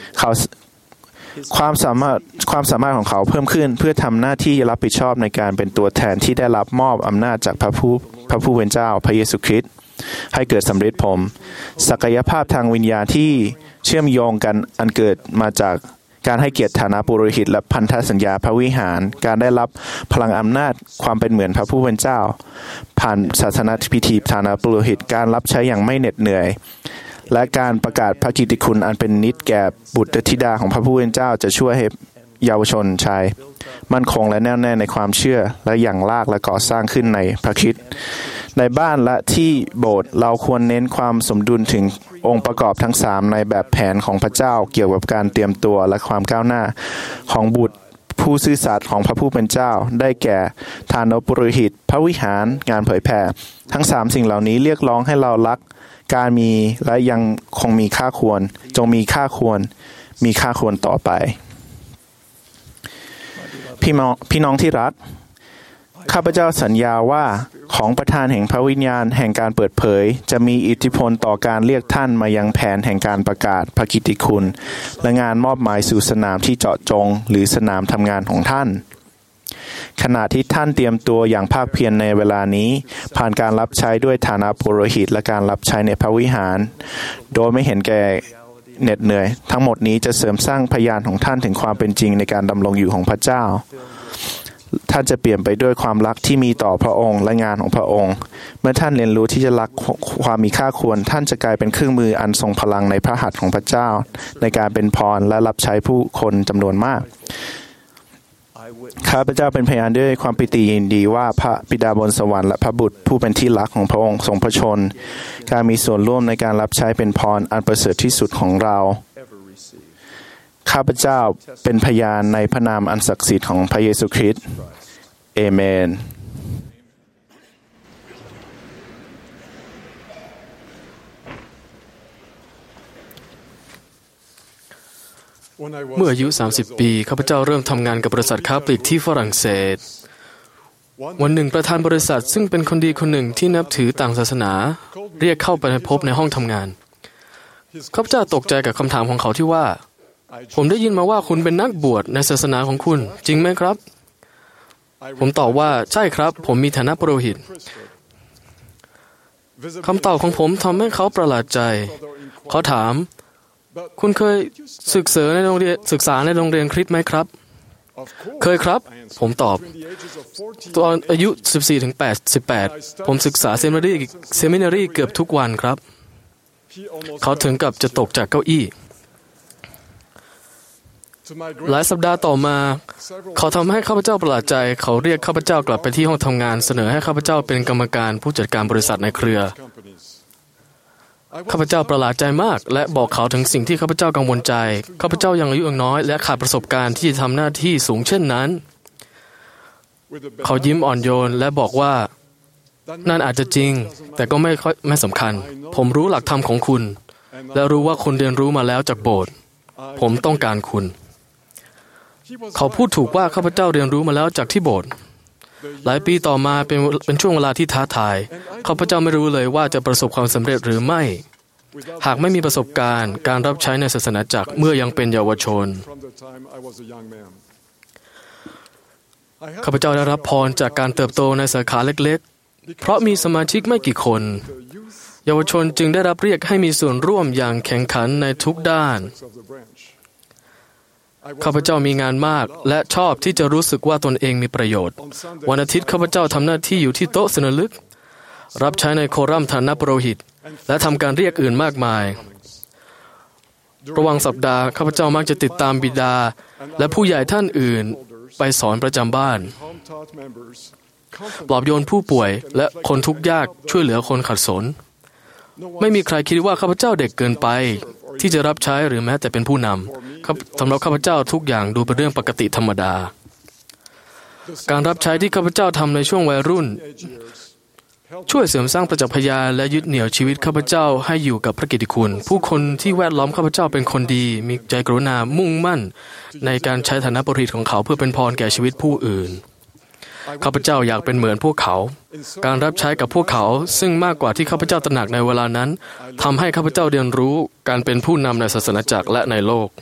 ความสามารถของเขาเพิ่มขึ้นเพื่อทำหน้าที่รับผิดชอบในการเป็นตัวแทนที่ได้รับมอบอำนาจจากพระผู้เป็นเจ้าพระเยซูคริสต์ให้เกิดสำเร็จผลศักยภาพทางวิญญาณที่เชื่อมโยงกันอันเกิดมาจากการให้เกียรติฐานะปุโรหิตและพันธสัญญาพระวิหารการได้รับพลังอำนาจความเป็นเหมือนพระผู้เป็นเจ้าผ่านศาสนพิธีฐานะปุโรหิตการรับใช้อย่างไม่เหน็ดเหนื่อยและการประกาศพระกิตติคุณอันเป็นนิจแก่บุตรธิดาของพระผู้เป็นเจ้าจะช่วยให้เยาวชนชายมั่นคงและแน่วแน่ในความเชื่อและอย่างรากและก่อสร้างขึ้นในพระคริสต์ในบ้านและที่โบสถ์เราควรเน้นความสมดุลถึงองค์ประกอบทั้ง3ในแบบแผนของพระเจ้าเกี่ยวกับการเตรียมตัวและความก้าวหน้าของบุตรผู้ซื่อสัตย์ของพระผู้เป็นเจ้าได้แก่ฐานะปุโรหิตพระวิหารงานเผยแผ่ทั้ง3สิ่งเหล่านี้เรียกร้องให้เรารักการมีและยังคงมีค่าควรจงมีค่าควรต่อไปพี่น้องที่รักข้าพเจ้าสัญญาว่าของประทานแห่งพระวิญญาณแห่งการเปิดเผยจะมีอิทธิพลต่อการเรียกท่านมายังแผนแห่งการประกาศพระกิตติคุณและงานมอบหมายสู่สนามที่เจาะจงหรือสนามทำงานของท่านขณะที่ท่านเตรียมตัวอย่างภาคเพียรในเวลานี้ผ่านการรับใช้ด้วยฐานะปุโรหิตและการรับใช้ในพระวิหารโดยไม่เห็นแก่เหน็ดเหนื่อยทั้งหมดนี้จะเสริมสร้างพยานของท่านถึงความเป็นจริงในการดำรงอยู่ของพระเจ้าท่านจะเปลี่ยนไปด้วยความรักที่มีต่อพระองค์และงานของพระองค์เมื่อท่านเรียนรู้ที่จะรักความมีค่าควรท่านจะกลายเป็นเครื่องมืออันทรงพลังในพระหัตถ์ของพระเจ้าในการเป็นพรและรับใช้ผู้คนจำนวนมากข้าพเจ้าเป็นพยานด้วยความปิติยินดีว่าพระบิดาบนสวรรค์และพระบุตรผู้เป็นที่รักของพระองค์ทรงพระชนการมีส่วนร่วมในการรับใช้เป็นพรอันประเสริฐที่สุดของเราข้าพเจ้าเป็นพยานในพระนามอันศักดิ์สิทธิ์ของพระเยซูคริสต์เอเมนเมื่ออายุ30 ปีข้าพเจ้าเริ่มทำงานกับบริษัทค้าปลีกที่ฝรั่งเศสวันหนึ่งประธานบริษัทซึ่งเป็นคนดีคนหนึ่งที่นับถือต่างศาสนาเรียกเข้าไปพบในห้องทำงานข้าพเจ้าตกใจกับคำถามของเขาที่ว่าผมได้ยินมาว่าคุณเป็นนักบวชในศาสนาของคุณจริงไหมครับผมตอบว่าใช่ครับผมมีฐานะปุโรหิตคำตอบของผมทำให้เขาประหลาดใจเขาถามคุณเคยศึกษาในโรงเรียนคริสต์ไหมครับเคยครับผมตอบตอนอายุ 14-18 ผมศึกษาเซมินารีเกือบทุกวันครับเขาถึงกับจะตกจากเก้าอี้หลายสัปดาห์ต่อมาเขาทำให้ข้าพเจ้าประหลาดใจเขาเรียกข้าพเจ้ากลับไปที่ห้องทำงานเสนอให้ข้าพเจ้าเป็นกรรมการผู้จัดการบริษัทในเครือข้าพเจ้าประหลาดใจมากและบอกเขาถึงสิ่งที่ข้าพเจ้ากังวลใจข้าพเจ้ายังอายุน้อยและขาดประสบการณ์ที่จะทำหน้าที่สูงเช่นนั้นเขายิ้มอ่อนโยนและบอกว่านั่นอาจจะจริงแต่ก็ไม่สำคัญผมรู้หลักธรรมของคุณและรู้ว่าคุณเรียนรู้มาแล้วจากโบสถ์ผมต้องการคุณเขาพูดถูกว่าข้าพเจ้าเรียนรู้มาแล้วจากที่โบสถ์หลายปีต่อมาเป็นช่วงเวลาที่ท้าทายข้าพเจ้าไม่รู้เลยว่าจะประสบความสำเร็จหรือไม่หากไม่มีประสบการณ์การรับใช้ในศาสนาจักรเมื่อยังเป็นเยาวชนข้าพเจ้าได้รับพรจากการเติบโตในสาขาเล็กๆเพราะมีสมาชิกไม่กี่คนเยาวชนจึงได้รับเรียกให้มีส่วนร่วมอย่างแข่งขันในทุกด้านข้าพเจ้ามีงานมากและชอบที่จะรู้สึกว่าตนเองมีประโยชน์วันอาทิตย์ข้าพเจ้าทำหน้าที่อยู่ที่โต๊ะสนลึกรับใช้ในโครัมฐานะปุโรหิตและทำการเรียกอื่นมากมายระหว่างสัปดาห์ข้าพเจ้ามักจะติดตามบิดาและผู้ใหญ่ท่านอื่นไปสอนประจำบ้านปลอบโยนผู้ป่วยและคนทุกข์ยากช่วยเหลือคนขัดสนไม่มีใครคิดว่าข้าพเจ้าเด็กเกินไปที่จะรับใช้หรือแม้แต่เป็นผู้นำสำหรับข้าพเจ้าทุกอย่างดูเป็นเรื่องปกติธรรมดาการรับใช้ที่ข้าพเจ้าทำในช่วงวัยรุ่นช่วยเสริมสร้างประจักษ์พยานและยึดเหนี่ยวชีวิตข้าพเจ้าให้อยู่กับพระกิตติคุณผู้คนที่แวดล้อมข้าพเจ้าเป็นคนดีมีใจกรุณามุ่งมั่นในการใช้ฐานะปุโรหิตของเขาเพื่อเป็นพรแก่ชีวิตผู้อื่นข้าพเจ้าอยากเป็นเหมือนพวกเขาการรับใช้กับพวกเขาซึ่งมากกว่าที่ข้าพเจ้าตระหนักในเวลานั้นทำให้ข้าพเจ้าเรียนรู้การเป็นผู้นำในศาสนาจักรและในโลก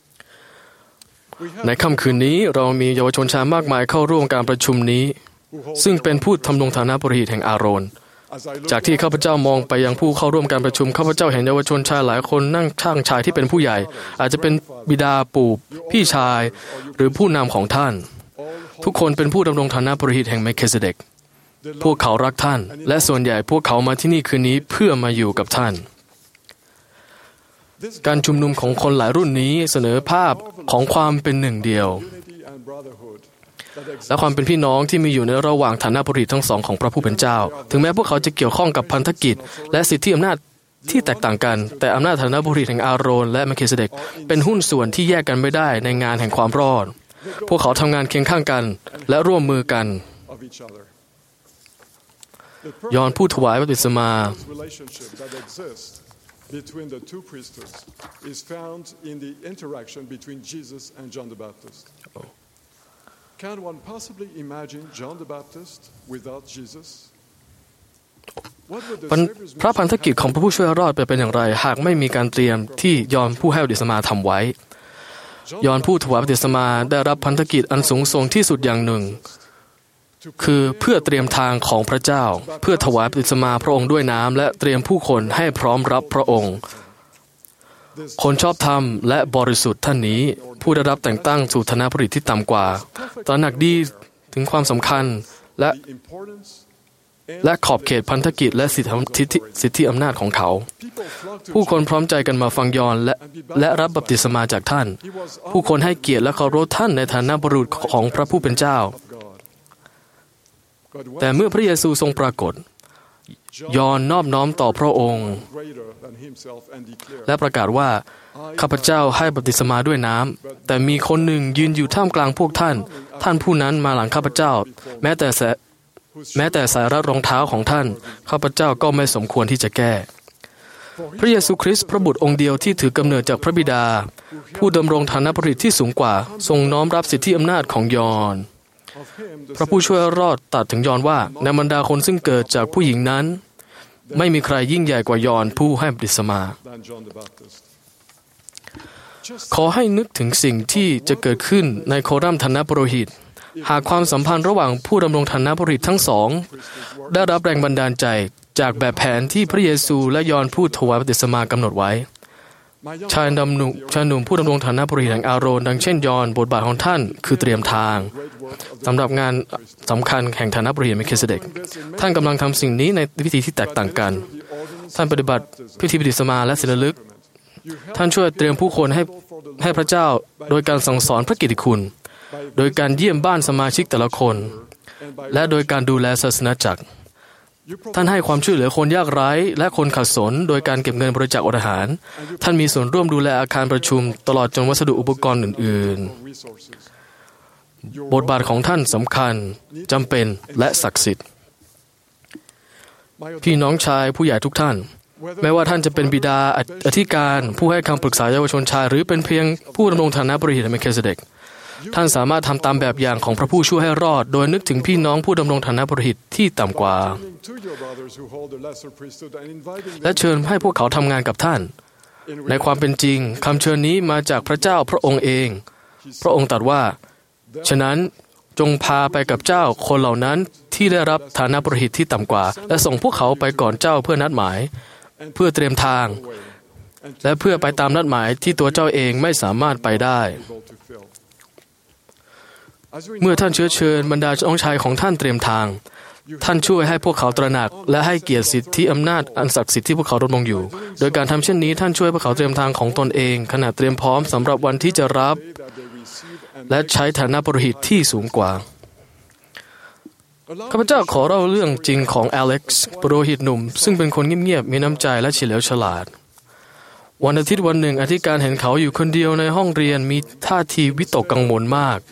ในค่ำคืนนี้เรามีเยาวชนชายมากมายเข้าร่วมการประชุมนี้ซึ่งเป็นผู้ทำรงฐานะปุโรหิตแห่งอาโรนจากที่ข้าพเจ้ามองไปยังผู้เข้าร่วมการประชุมข้าพเจ้าเห็นเยาวชนชายหลายคนนั่งข้างชายที่เป็นผู้ใหญ่อาจจะเป็นบิดาปู่พี่ชายหรือผู้นำของท่านทุกคนเป็นผู้ดำรงฐานะปุโรหิตแห่งเมลคิเซเดกพวกเขารักท่านและส่วนใหญ่พวกเขามาที่นี่คืนนี้เพื่อมาอยู่กับท่านการชุมนุมของคนหลายรุ่นนี้เสนอภาพของความเป็นหนึ่งเดียวและความเป็นพี่น้องที่มีอยู่ในระหว่างฐานะปุโรหิตทั้งสองของพระผู้เป็นเจ้าถึงแม้พวกเขาจะเกี่ยวข้องกับพันธกิจและสิทธิอำนาจที่แตกต่างกันแต่อำนาจฐานะปุโรหิตแห่งอาโรนและเมลคิเซเดกเป็นหุ้นส่วนที่แยกกันไม่ได้ในงานแห่งความรอดพวกเขาทำงานเคียงข้างกันและร่วมมือกันยอห์นผู้ถวายบัพติศมา between the two priesthoods is found in the interaction between Jesus and John the Baptist. Can one possibly imagine John the Baptist without Jesus? พระพันธกิจของพระผู้ช่วยรอดเป็นอย่างไรหากไม่มีการเตรียมที่ยอห์นผู้ให้บัพติศมาทำไว้ยอห์นผู้ถวายบัพติศมาได้รับพันธกิจอันสูงส่งที่สุดอย่างหนึ่งคือเพื่อเตรียมทางของพระเจ้าเพื่อถวายบัพติศมาพระองค์ด้วยน้ำและเตรียมผู้คนให้พร้อมรับพระองค์คนชอบธรรมและบริสุทธิ์ท่านนี้ผู้ได้รับแต่งตั้งสู่ฐานะปุโรหิตที่ต่ำกว่าตระหนักดีถึงความสำคัญและและขอบเขตพันธกิจและสิทธิอำนาจของเขาผู้คนพร้อมใจกันมาฟังยอห์นและรับบัพติศมาจากท่านผู้คนให้เกียรติและเคารพท่านในฐานะบุรุษของพระผู้เป็นเจ้าแต่เมื่อพระเยซูทรงปรากฏยอห์นนอบน้อมต่อพระองค์และประกาศว่าข้าพเจ้าให้บัพติศมาด้วยน้ำแต่มีคนหนึ่งยืนอยู่ท่ามกลางพวกท่านผู้นั้นมาหลังข้าพเจ้าแม้แต่สายรัดรองเท้าของท่านข้าพเจ้าก็ไม่สมควรที่จะแก้พระเยซูคริสต์พระบุตรองค์เดียวที่ถือกำเนิดจากพระบิดาผู้ดำรงฐานะบริตที่สูงกว่าทรงน้อมรับสิทธิอำนาจของยอห์นพระผู้ช่วยรอดตรัสถึงยอห์นว่าในบรรดาคนซึ่งเกิดจากผู้หญิงนั้นไม่มีใครยิ่งใหญ่กว่ายอห์นผู้ให้บัพติศมาขอให้นึกถึงสิ่งที่จะเกิดขึ้นในโครัมฐานะปุโรหิตหากความสัมพันธ์ระหว่างผู้ดำรงฐานะปุโรหิตทั้งสองได้รับแรงบันดาลใจจากแบบแผนที่พระเยซูและยอห์นผู้ถวายบัพติศมากำหนดไว้ชายหนุ่มผู้ดำรงฐานะปุโรหิตแห่งอาโรนดังเช่นยอห์นบทบาทของท่านคือเตรียมทางสำหรับงานสำคัญแห่งฐานะปุโรหิตเมลคิเซเดกท่านกำลังทำสิ่งนี้ในวิธีที่แตกต่างกันท่านปฏิบัติพิธีบัพติศมาและศิลลึกท่านช่วยเตรียมผู้คนให้พระเจ้าโดยการสั่งสอนพระกิตติคุณโดยการเยี่ยมบ้านสมาชิกแต่ละคนและโดยการดูแลศาสนาจักรท่านให้ความช่วยเหลือคนยากไร้และคนขัดสนโดยการเก็บเงินบริจาคอาหารท่านมีส่วนร่วมดูแลอาคารประชุมตลอดจนวัสดุอุปกรณ์อื่นๆบทบาทของท่านสำคัญจำเป็นและศักดิ์สิทธิ์พี่น้องชายผู้ใหญ่ทุกท่านแม้ว่าท่านจะเป็นบิดาอธิการผู้ให้คำปรึกษาเยาวชนชายหรือเป็นเพียงผู้ดำรงฐานะปุโรหิตเมลคิเซเดกท่านสามารถทำตามแบบอย่างของพระผู้ช่วยให้รอดโดยนึกถึงพี่น้องผู้ดำรงฐานะปุโรหิตที่ต่ำกว่าและเชิญให้พวกเขาทำงานกับท่านในความเป็นจริงคำเชิญนี้มาจากพระเจ้าพระองค์เองพระองค์ตรัสว่าฉะนั้นจงพาไปกับเจ้าคนเหล่านั้นที่ได้รับฐานะปุโรหิตที่ต่ำกว่าและส่งพวกเขาไปก่อนเจ้าเพื่อนัดหมายเพื่อเตรียมทางและเพื่อไปตามนัดหมายที่ตัวเจ้าเองไม่สามารถไปได้เมื่อท่านเชื้อเชิญบรรดาน้องชายของท่านเตรียมทางท่านช่วยให้พวกเขาตระหนักและให้เกียรติสิทธิอำนาจอันศักดิ์สิทธิ์ที่พวกเขาดำรงอยู่โดยการทำเช่นนี้ท่านช่วยพวกเขาเตรียมทางของตนเองขณะเตรียมพร้อมสำหรับวันที่จะรับและใช้ฐานะปุโรหิตที่สูงกว่าข้าพเจ้าขอเล่าเรื่องจริงของอเล็กซ์ปุโรหิตหนุ่มซึ่งเป็นคนเงียบๆมีน้ำใจและเฉลียวฉลาดวันอาทิตย์วันหนึ่งอธิการเห็นเขาอยู่คนเดียวในห้องเรียนมีท่าทีวิตกกังวลมาก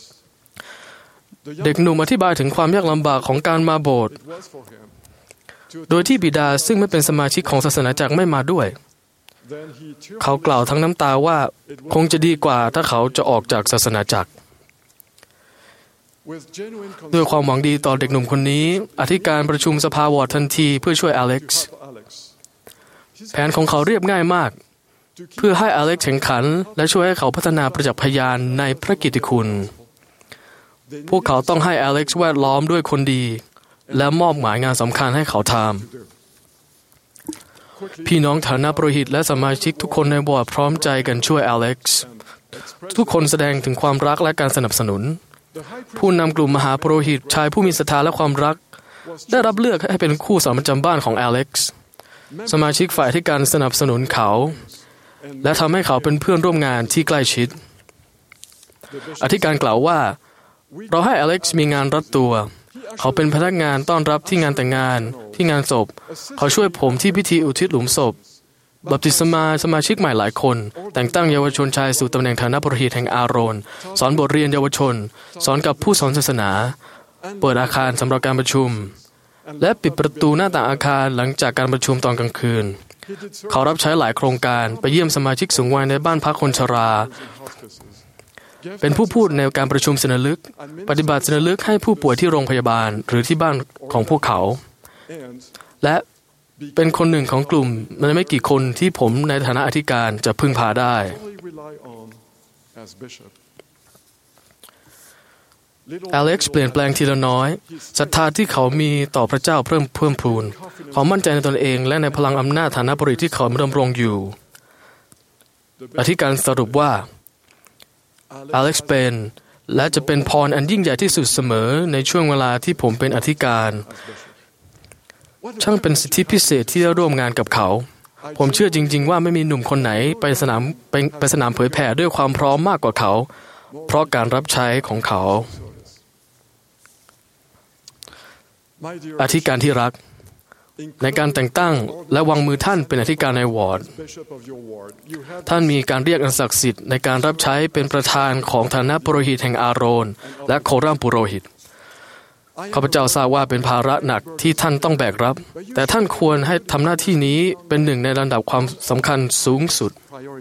เด็กหนุ่มอธิบายถึงความยากลำบากของการมาโบสถ์โดยที่บิดาซึ่งไม่เป็นสมาชิกของศาสนาจักรไม่มาด้วยเขากล่าวทั้งน้ำตาว่าคงจะดีกว่าถ้าเขาจะออกจากศาสนาจักรด้วยความหวังดีต่อเด็กหนุ่มคนนี้อธิการประชุมสภาวอร์ดทันทีเพื่อช่วยอเล็กซ์แผนของเขาเรียบง่ายมากเพื่อให้อเล็กซ์แข่งขันและช่วยให้เขาพัฒนาประจักษ์พยานในพระกิตติคุณพวกเขาต้องให้อเล็กซ์แวดล้อมด้วยคนดีและมอบหมายงานสำคัญให้เขาทำพี่น้องฐานะปุโรหิตและสมาชิกทุกคนในบอร์ดพร้อมใจกันช่วยอเล็กซ์ทุกคนแสดงถึงความรักและการสนับสนุนผู้นำกลุ่มมหาปุโรหิตชายผู้มีศรัทธาและความรักได้รับเลือกให้เป็นคู่สอนประจำบ้านของอเล็กซ์สมาชิกฝ่ายที่การสนับสนุนเขาและทำให้เขาเป็นเพื่อนร่วมงานที่ใกล้ชิดอธิการกล่าวว่าเราให้อเล็กซ์มีงานรัดตัวเขาเป็นพนักงานต้อนรับที่งานแต่งงานที่งานศพเขาช่วยผมที่พิธีอุทิศหลุมศพบัพติศมาสมาชิกใหม่หลายคนแต่งตั้งเยาวชนชายสู่ตำแหน่งฐานะปุโรหิตแห่งอาโรนสอนบทเรียนเยาวชนสอนกับผู้สอนศาสนาเปิดอาคารสำหรับการประชุมและปิดประตูหน้าต่างอาคารหลังจากการประชุมตอนกลางคืนเขารับใช้หลายโครงการไปเยี่ยมสมาชิกสูงวัยในบ้านพักคนชราเป็นผู้พูดในการประชุมศิลลึกปฏิบัติศิลลึกให้ผู้ป่วยที่โรงพยาบาลหรือที่บ้านของพวกเขาและเป็นคนหนึ่งของกลุ่มมันไม่กี่คนที่ผมในฐานะอธิการจะพึ่งพาได้อเล็กซ์เปลี่ยนแปลงทีละน้อยศรัทธาที่เขามีต่อพระเจ้าเพิ่มพูนเขามั่นใจในตนเองและในพลังอำนาจฐานะปุโรหิตที่เขาดำรงอยู่อธิการสรุปว่าอเล็กซ์เป็นและจะเป็นพรอันยิ่งใหญ่ที่สุดเสมอในช่วงเวลาที่ผมเป็นอธิการช่างเป็นสิทธิพิเศษที่ได้ร่วมงานกับเขาผมเชื่อจริงๆว่าไม่มีหนุ่มคนไหนไปสนามเผยแผ่ด้วยความพร้อมมากกว่าเขาเพราะการรับใช้ของเขาอธิการที่รักในการแต่งตั้งและวางมือท่านเป็นอธิการในวอร์ดท่านมีการเรียกอันศักดิ์สิทธิ์ในการรับใช้เป็นประธานของฐานะปุโรหิตแห่งอาโรนและโครัมปุโรหิตข้าพเจ้าทราบว่าเป็นภาระหนักที่ท่านต้องแบกรับแต่ท่านควรให้ทำหน้าที่นี้เป็นหนึ่งในลำดับความสำคัญสูงสุด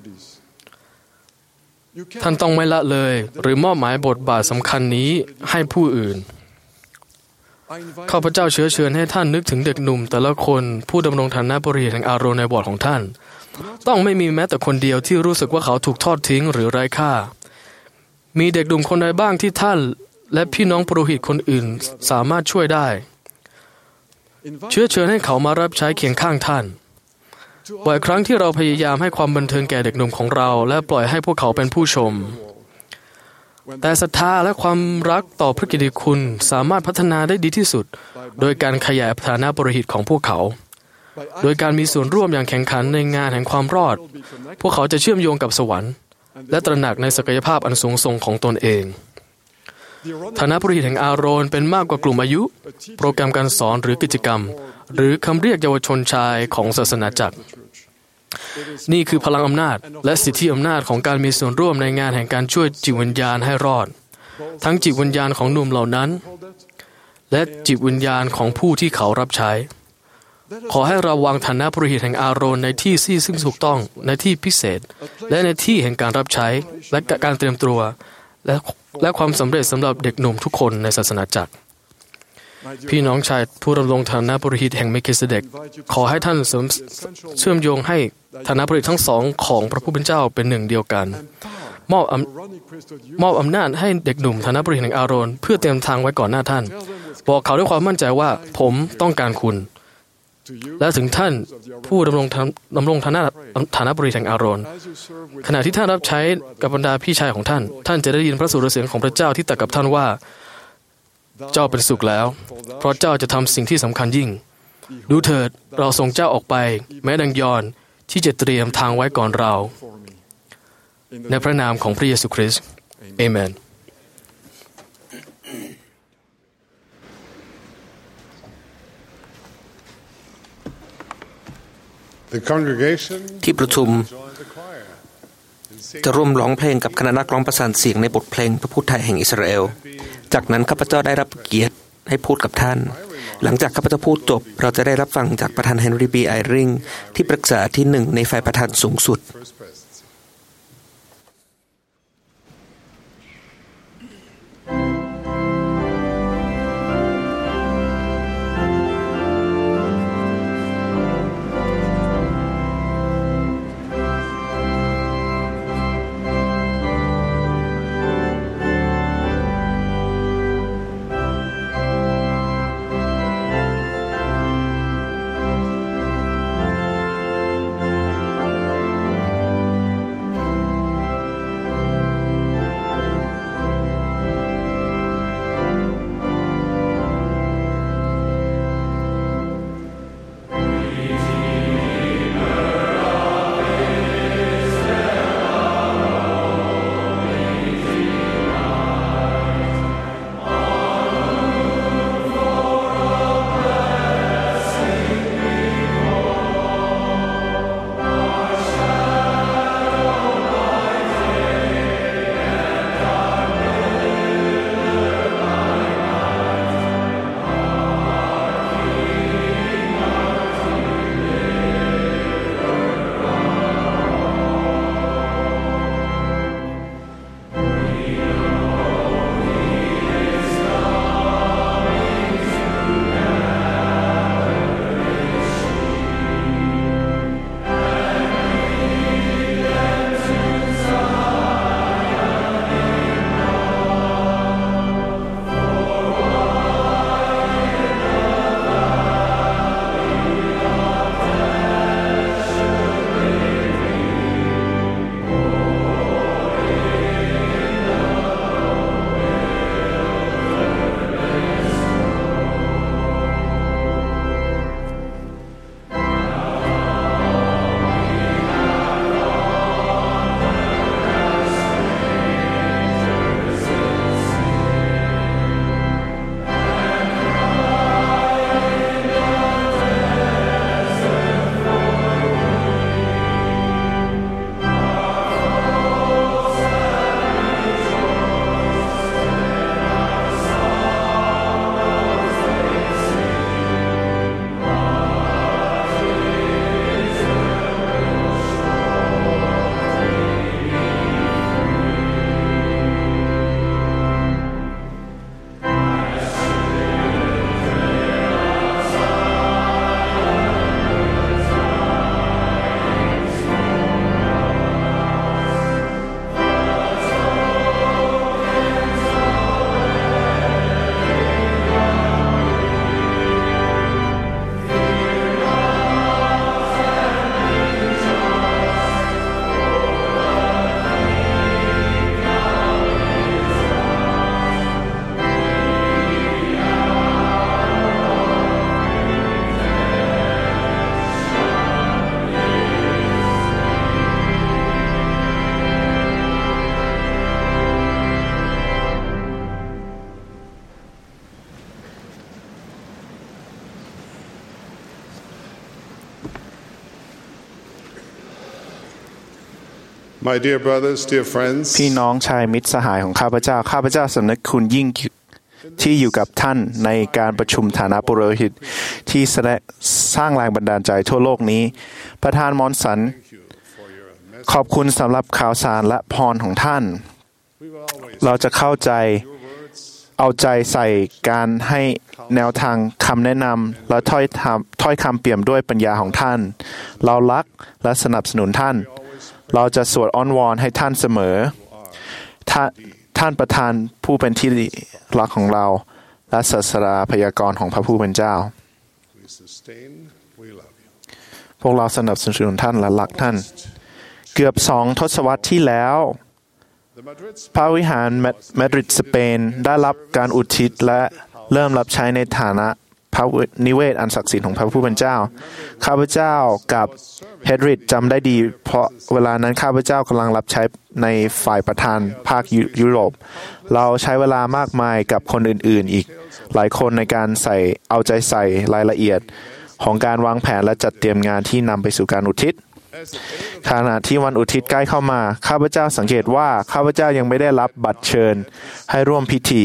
ท่านต้องไม่ละเลยหรือมอบหมายบทบาทสำคัญนี้ให้ผู้อื่นข้าพเจ้าเชื้อเชิญให้ท่านนึกถึงเด็กหนุ่มแต่ละคนผู้ดำรงฐานะปุโรหิตแห่งอาโรนในบอร์ดของท่านต้องไม่มีแม้แต่คนเดียวที่รู้สึกว่าเขาถูกทอดทิ้งหรือไร้ค่ามีเด็กหนุ่มคนใดบ้างที่ท่านและพี่น้องปุโรหิตคนอื่นสามารถช่วยได้เชื้อเชิญให้เขามารับใช้เคียงข้างท่านบ่อยครั้งที่เราพยายามให้ความบันเทิงแก่เด็กหนุ่มของเราและปล่อยให้พวกเขาเป็นผู้ชมแต่ศรัทธาและความรักต่อพระกิตติคุณสามารถพัฒนาได้ดีที่สุดโดยการขยายฐานะปุโรหิตของพวกเขาโดยการมีส่วนร่วมอย่างแข่งขันในงานแห่งความรอดพวกเขาจะเชื่อมโยงกับสวรรค์และตระหนักในศักยภาพอันสูงส่งของตนเองฐานะปุโรหิตแห่งอาโรนเป็นมากกว่ากลุ่มอายุโปรแกรมการสอนหรือกิจกรรมหรือคำเรียกเยาวชนชายของศาสนาจักรนี่คือพลังอำนาจและสิทธิอำนาจของการมีส่วนร่วมในงานแห่งการช่วยจิตวิญญาณให้รอดทั้งจิตวิญญาณของหนุ่มเหล่านั้นและจิตวิญญาณของผู้ที่เขารับใช้ขอให้เราวางฐานะปุโรหิตแห่งอาโรนในที่ซึ่งถูกต้องในที่พิเศษและในที่แห่งการรับใช้และการเตรียมตัวและความสำเร็จสำหรับเด็กหนุ่มทุกคนในศาสนาจักรพี่น้องชายผู้ดำรงฐานะปุโรหิตแห่งเมคิเสเดกขอให้ท่านเชื่อมโยงให้ฐานะปุโรหิตทั้งสองของพระผู้เป็นเจ้าเป็นหนึ่งเดียวกันมอบอำนาจให้เด็กหนุ่มฐานะปุโรหิตแห่งอาโรนเพื่อเตรียมทางไว้ก่อนหน้าท่านบอกเขาด้วยความมั่นใจว่าผมต้องการคุณและถึงท่านผู้ดำรงฐานะปุโรหิตแห่งอาโรนขณะที่ท่านรับใช้กับบรรดาพี่ชายของท่านจะได้ยินพระสุรเสียงของพระเจ้าที่ตรัสกับท่านว่าเจ้าเป็นสุขแล้วเพราะเจ้าจะทำสิ่งที่สำคัญยิ่งดูเถิดเราส่งเจ้าออกไปแม้ดังยอนที่จะเตรียมทางไว้ก่อนเราในพระนามของพระเยซูคริสต์เอเมนที่ประชุมจะร่วมร้องเพลงกับคณะนักร้องประสานเสียงในบทเพลงพระผู้ไทยแห่งอิสราเอลจากนั้นข้าพเจ้าได้รับเกียรติให้พูดกับท่านหลังจากข้าพเจ้าพูดจบเราจะได้รับฟังจากประธานเฮนรี่บีไอริงที่ปรึกษาที่หนึ่งในฝ่ายประธานสูงสุด My dear brothers, dear friends, พี่น้องชายมิตรสหายของข้าพเจ้าข้าพเจ้าสำนึกคุณยิ่งที่อยู่กับท่านในการประชุมฐานะปุโรหิตที่สร้างแรงบันดาลใจทั่วโลกนี้ประธานมอนสันขอบคุณสำหรับข่าวสารและพรของท่านเราจะเข้าใจเอาใจใส่การให้แนวทางคำแนะนำและถ้อยคำเปี่ยมด้วยปัญญาของท่านเรารักและสนับสนุนท่านเราจะสวดอ้อนวอนให้ท่านเสมอท่านประธานผู้เป็นที่รักของเราและศาสดาพยากรณ์ของพระผู้เป็นเจ้าพวกเราสนับสนุนท่านและรักท่านเกือบ2 ทศวรรษที่แล้วพระวิหารมาดริดสเปนได้รับการอุทิศและเริ่มรับใช้ในฐานะพระนิเวศอันศักดิ์สิทธิ์ของพระผู้เป็นเจ้าข้าพเจ้ากับเฮดริดจำได้ดีเพราะเวลานั้นข้าพเจ้ากำลังรับใช้ในฝ่ายประธานภาคยุโรปเราใช้เวลามากมายกับคนอื่นๆอีกหลายคนในการเอาใจใส่รายละเอียดของการวางแผนและจัดเตรียมงานที่นำไปสู่การอุทิศขณะที่วันอุทิศใกล้เข้ามาข้าพเจ้าสังเกตว่าข้าพเจ้ายังไม่ได้รับบัตรเชิญให้ร่วมพิธี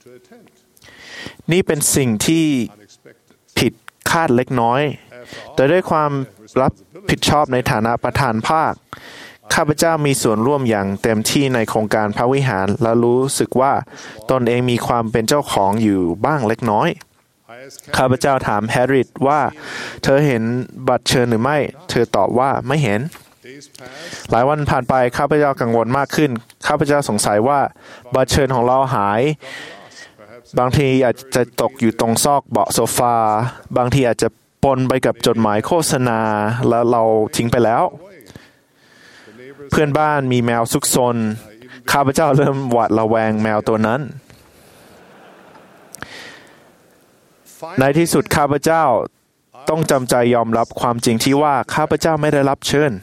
นี่เป็นสิ่งที่ผิดคาดเล็กน้อยแต่ด้วยความรับผิดชอบในฐานะประธานภาคข้าพเจ้ามีส่วนร่วมอย่างเต็มที่ในโครงการพระวิหารและรู้สึกว่าตนเองมีความเป็นเจ้าของอยู่บ้างเล็กน้อยข้าพเจ้าถามแฮร์ริตว่าเธอเห็นบัตรเชิญหรือไม่เธอตอบว่าไม่เห็นหลายวันผ่านไปข้าพเจ้ากังวลมากขึ้นข้าพเจ้าสงสัยว่าบัตรเชิญของเราหายบางทีอาจจะตกอยู่ตรงซอกเบาะโซฟาบางทีอาจจะปนไปกับจดหมายโฆษณาแล้วเราทิ้งไปแล้วเพื่อนบ้านมีแมวซุกซนข้าพเจ้าเริ่มหวาดระแวงแมวตัวนั้นในที่สุดข้าพเจ้าต้องจำใจยอมรับความจริงที่ว่าข้าพเจ้าไม่ได้รับเชิญ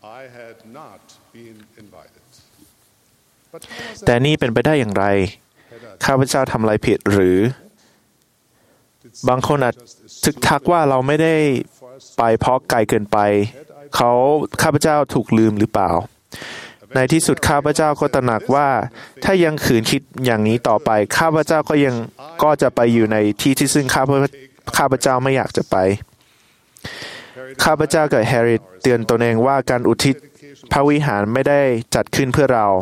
แต่นี่เป็นไปได้อย่างไรข้าพเจ้าทำอะไรผิดหรือบางคนอาจทึกทักว่าเราไม่ได้ไปเพราะไกลเกินไปข้าพเจ้าถูกลืมหรือเปล่าในที่สุดข้าพเจ้าก็ตระหนักว่าถ้ายังขืนคิดอย่างนี้ต่อไปข้าพเจ้าก็จะไปอยู่ในที่ที่ซึ่งข้าพเจ้าไม่อยากจะไปข้าพเจ้ากับแฮร์ริตเตือนตนเองว่าการอุทิศพระวิหารไม่ได้จัดขึ้นเพื่อเรา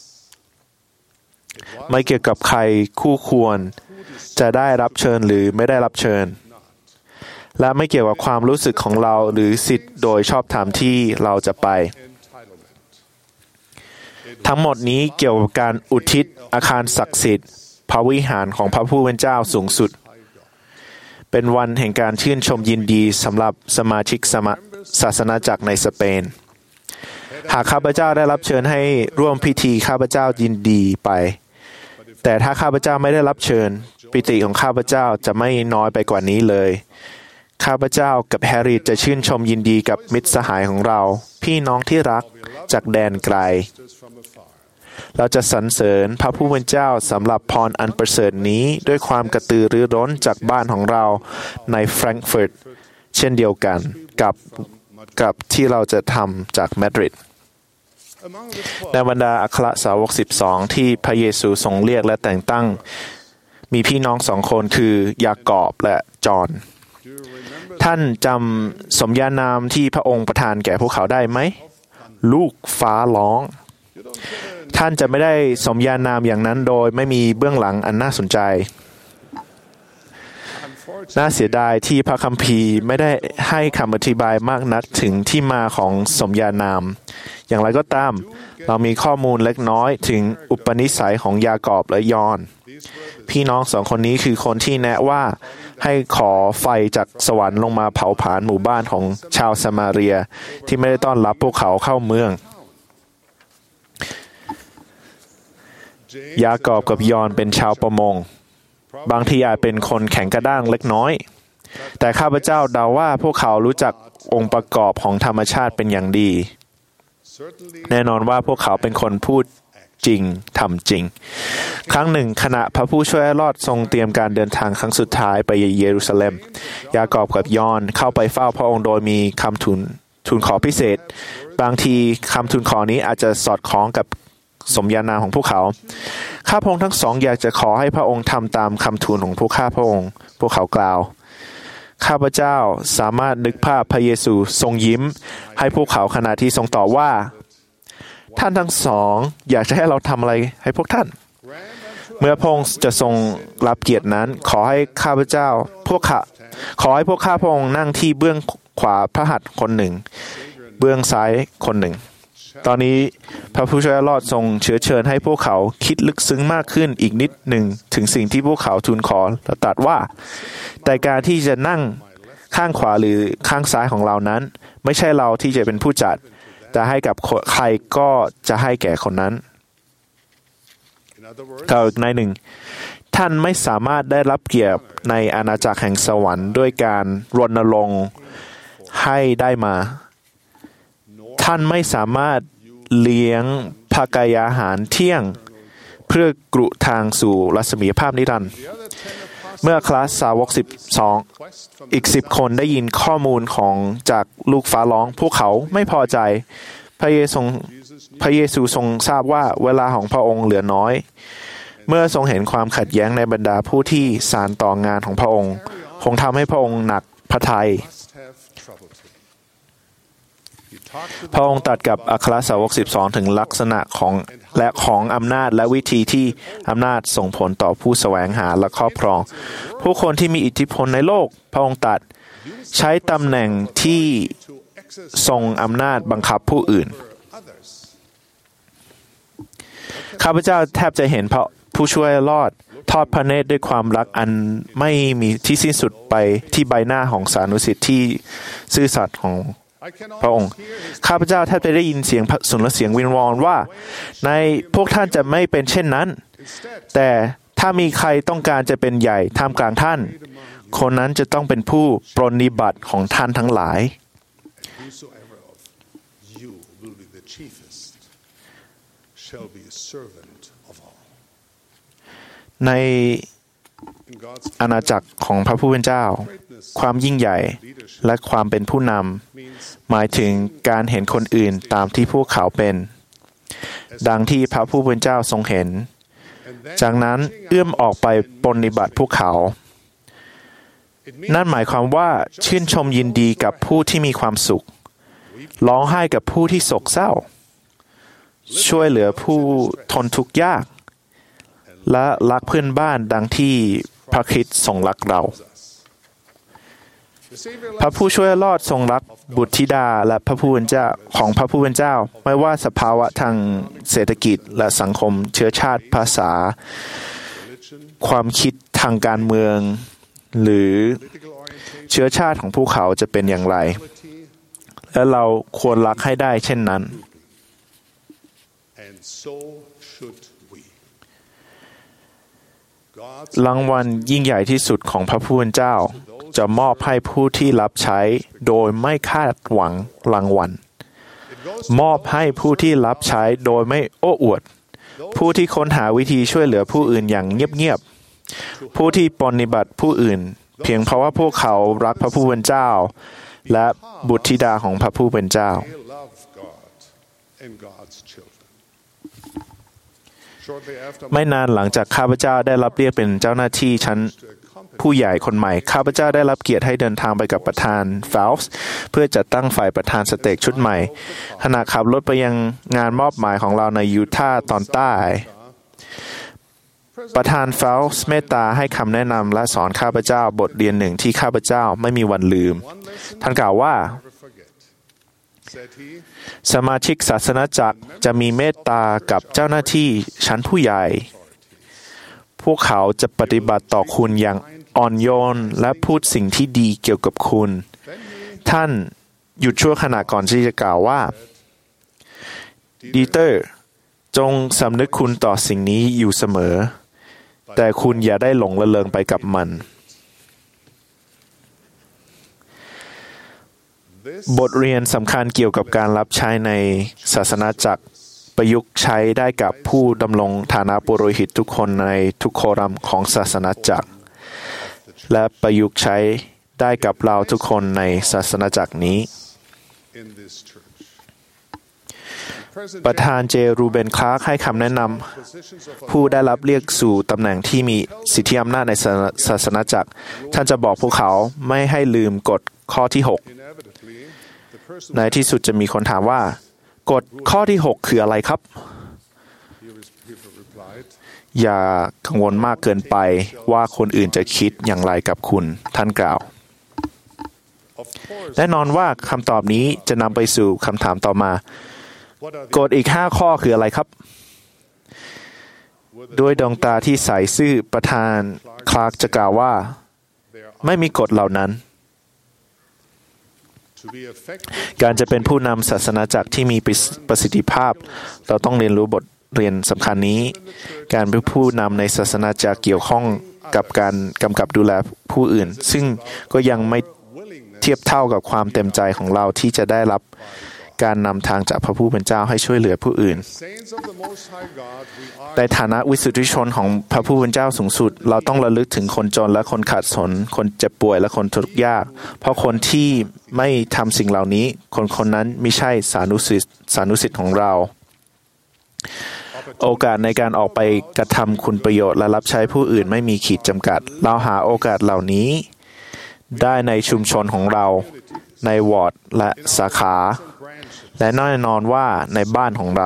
ไม่เกี่ยวกับใครคู่ควรจะได้รับเชิญหรือไม่ได้รับเชิญและไม่เกี่ยวกับความรู้สึกของเราหรือสิทธิ์โดยชอบธรรมที่เราจะไปทั้งหมดนี้เกี่ยวกับการอุทิศอาคารศักดิ์สิทธิ์พระวิหารของพระผู้เป็นเจ้าสูงสุดเป็นวันแห่งการชื่นชมยินดีสำหรับสมาชิกศาสนาจักรในสเปนหากข้าพเจ้าได้รับเชิญให้ร่วมพิธีข้าพเจ้ายินดีไปแต่ถ้าข้าพเจ้าไม่ได้รับเชิญปิติของข้าพเจ้าจะไม่น้อยไปกว่านี้เลยข้าพเจ้ากับแฮร์ริตจะชื่นชมยินดีกับมิตรสหายของเราพี่น้องที่รักจากแดนไกลเราจะสรรเสริญพระผู้เป็นเจ้าสำหรับพรอันประเสริฐนี้ด้วยความกระตือรือร้นจากบ้านของเราในแฟรงก์เฟิร์ตเช่นเดียวกันกับที่เราจะทำจากมาดริดในบรรดาอัครสาวก12ที่พระเยซูทรงเรียกและแต่งตั้งมีพี่น้อง2 คนคือยากอบและจอห์นท่านจำสมญานามที่พระองค์ประทานแก่พวกเขาได้ไหมลูกฟ้าร้องท่านจะไม่ได้สมญานามอย่างนั้นโดยไม่มีเบื้องหลังอันน่าสนใจน่าเสียดายที่พระคัมภีร์ไม่ได้ให้คำอธิบายมากนักถึงที่มาของสมญานามอย่างไรก็ตามเรามีข้อมูลเล็กน้อยถึงอุปนิสัยของยากอบและยอห์นพี่น้อง2 คนนี้คือคนที่แนะว่าให้ขอไฟจากสวรรค์ลงมาเผาผลาญหมู่บ้านของชาวซามาเรียที่ไม่ได้ต้อนรับพวกเขาเข้าเมืองยากอบกับยอห์นเป็นชาวประมงบางทีอาจเป็นคนแข็งกระด้างเล็กน้อยแต่ข้าพเจ้าเดาว่าพวกเขารู้จักองค์ประกอบของธรรมชาติเป็นอย่างดีแน่นอนว่าพวกเขาเป็นคนพูดจริงทำจริงครั้งหนึ่งขณะพระผู้ช่วยรอดทรงเตรียมการเดินทางครั้งสุดท้ายไปเยรูซาเล็มยากอบกับยอห์นเข้าไปเฝ้าพระองค์โดยมีคำทูลขอพิเศษบางทีคำทูลขอนี้อาจจะสอดคล้องกับสมญานามของพวกเขาข้าพระองค์ทั้งสองอยากจะขอให้พระองค์ทำตามคำทูลของพวกข้าพระองค์พวกเขากล่าวข้าพเจ้าสามารถนึกภาพพระเยซูทรงยิ้มให้พวกเขาขณะที่ทรงตอบว่าท่านทั้งสองอยากจะให้เราทำอะไรให้พวกท่านเมื่อพระองค์จะทรงรับเกียรตินั้นขอให้ข้าพเจ้าขอให้พวกข้าพระองค์นั่งที่เบื้องขวาพระหัตถ์คนหนึ่งเบื้องซ้ายคนหนึ่งตอนนี้พระผู้ช่วยรอดทรงเชื้อเชิญให้พวกเขาคิดลึกซึ้งมากขึ้นอีกนิดหนึ่งถึงสิ่งที่พวกเขาทูลขอและตรัสว่าแต่การที่จะนั่งข้างขวาหรือข้างซ้ายของเรานั้นไม่ใช่เราที่จะเป็นผู้จัดแต่ให้กับใครก็จะให้แก่คนนั้นกล่าวอีกในหนึ่งท่านไม่สามารถได้รับเกียรติในอาณาจักรแห่งสวรรค์ด้วยการรณรงค์ให้ได้มาท่านไม่สามารถเลี้ยงภากายอาหารเที่ยงเพื่อกรุทางสู่รัศมีภาพนิรันดร์เมื่อคลาสสาวก12อีก10คนได้ยินข้อมูลของจากลูกฟ้าร้องพวกเขาไม่พอใจพระเยซูทรงทราบว่าเวลาของพระองค์เหลือน้อยเมื่อทรงเห็นความขัดแย้งในบรรดาผู้ที่สานต่องานของพระองค์คงทำให้พระองค์หนักพระทัยพระองค์ตรัสกับอัครสาวก12ถึงลักษณะของอำนาจและวิธีที่อำนาจส่งผลต่อผู้แสวงหาและครอบครองผู้คนที่มีอิทธิพลในโลกพระองค์ตรัสใช้ตำแหน่งที่ทรงอำนาจบังคับผู้อื่นข้าพเจ้าแทบจะเห็นพระผู้ช่วยรอดทอดพระเนตรด้วยความรักอันไม่มีที่สิ้นสุดไปที่ใบหน้าของสานุสิทธิ์ที่ซื่อสัตย์ของพระองค์ข้าพเจ้าแทบจะได้ยินเสียงสุนทรเสียงวิงวอนว่าในพวกท่านจะไม่เป็นเช่นนั้นแต่ถ้ามีใครต้องการจะเป็นใหญ่ท่ามกลางท่านคนนั้นจะต้องเป็นผู้ปรนนิบัติของท่านทั้งหลายในอาณาจักรของพระผู้เป็นเจ้าความยิ่งใหญ่และความเป็นผู้นำหมายถึงการเห็นคนอื่นตามที่พวกเขาเป็นดังที่พระผู้เป็นเจ้าทรงเห็นจากนั้นเอื้อมออกไปปรนนิบัติพวกเขานั่นหมายความว่าชื่นชมยินดีกับผู้ที่มีความสุขร้องไห้กับผู้ที่โศกเศร้าช่วยเหลือผู้ทนทุกข์ยากและรักเพื่อนบ้านดังที่พระคริสต์ทรงรักเราพระผู้ช่วยรอดทรงรักบุตรธิดาและพระผู้เป็นเจ้าของพระผู้เป็นเจ้าไม่ว่าสภาวะทางเศรษฐกิจและสังคมเชื้อชาติภาษาความคิดทางการเมืองหรือเชื้อชาติของพวกเขาจะเป็นอย่างไรและเราควรรักให้ได้เช่นนั้นรางวัลยิ่งใหญ่ที่สุดของพระผู้เป็นเจ้าจะมอบให้ผู้ที่รับใช้โดยไม่คาดหวังรางวัลมอบให้ผู้ที่รับใช้โดยไม่โอ้อวดผู้ที่ค้นหาวิธีช่วยเหลือผู้อื่นอย่างเงียบๆผู้ที่ปรนนิบัติผู้อื่นเพียงเพราะว่าพวกเขารักพระผู้เป็นเจ้าและบุตรธิดาของพระผู้เป็นเจ้าไม่นานหลังจากข้าพเจ้าได้รับเรียกเป็นเจ้าหน้าที่ชั้นผู้ใหญ่คนใหม่ข้าพเจ้าได้รับเกียรติให้เดินทางไปกับประธานเฟลส์เพื่อจัดตั้งฝ่ายประธานสเต็กชุดใหม่ขณะขับรถไปยังงานมอบหมายของเราในยูทาห์ตอนใต้ประธานเฟลส์เมตตาให้คำแนะนำและสอนข้าพเจ้าบทเรียนหนึ่งที่ข้าพเจ้าไม่มีวันลืมท่านกล่าวว่าสมาชิกศาสนาจักรจะมีเมตตากับเจ้าหน้าที่ชั้นผู้ใหญ่พวกเขาจะปฏิบัติต่อคุณอย่างอ่อนโยนและพูดสิ่งที่ดีเกี่ยวกับคุณท่านหยุดชั่วขณะก่อนที่จะกล่าวว่าดีเตอร์จงสำนึกคุณต่อสิ่งนี้อยู่เสมอแต่คุณอย่าได้หลงระเริงไปกับมันบทเรียนสำคัญเกี่ยวกับการรับใช้ในศาสนาจักรประยุกต์ใช้ได้กับผู้ดำรงฐานะปุโรหิตทุกคนในทุกโครัมของศาสนาจักรและประยุกต์ใช้ได้กับเราทุกคนในศาสนาจักรนี้ in this church. ประธานเจรูเบนคลาร์กให้คำแนะนำผู้ได้รับเรียกสู่ตำแหน่งที่มีสิทธิอำนาจในศาสนาจักรท่านจะบอกพวกเขาไม่ให้ลืมกฎข้อที่ 6ในที่สุดจะมีคนถามว่ากฎข้อที่ 6คืออะไรครับอย่ากังวลมากเกินไปว่าคนอื่นจะคิดอย่างไรกับคุณท่านกล่าวแน่นอนว่าคำตอบนี้จะนำไปสู่คำถามต่อมากฎอีก5ข้อคืออะไรครับด้วยดวงตาที่ใสซื่อประธานคลาร์กจะกล่าวว่าไม่มีกฎเหล่านั้นการจะเป็นผู้นำศาสนาจักรที่มีประสิทธิภาพเราต้องเรียนรู้บทเรียนสำคัญนี้การเป็นผู้นำในศาสนาจักรเกี่ยวข้องกับการกำกับดูแลผู้อื่นซึ่งก็ยังไม่เทียบเท่ากับความเต็มใจของเราที่จะได้รับการนำทางจากพระผู้เป็นเจ้าให้ช่วยเหลือผู้อื่นในฐานะวิสุทธิชนของพระผู้เป็นเจ้าสูงสุดเราต้องระลึกถึงคนจนและคนขาดสนคนเจ็บป่วยและคนทุกข์ยากเพราะคนที่ไม่ทำสิ่งเหล่านี้คนนั้นไม่ใช่สานุสิทธิ์ของเราโอกาสในการออกไปกระทำคุณประโยชน์และรับใช้ผู้อื่นไม่มีขีดจำกัดเราหาโอกาสเหล่านี้ได้ในชุมชนของเราในวอร์ดและสาขาและแน่นอนว่าในบ้านของเรา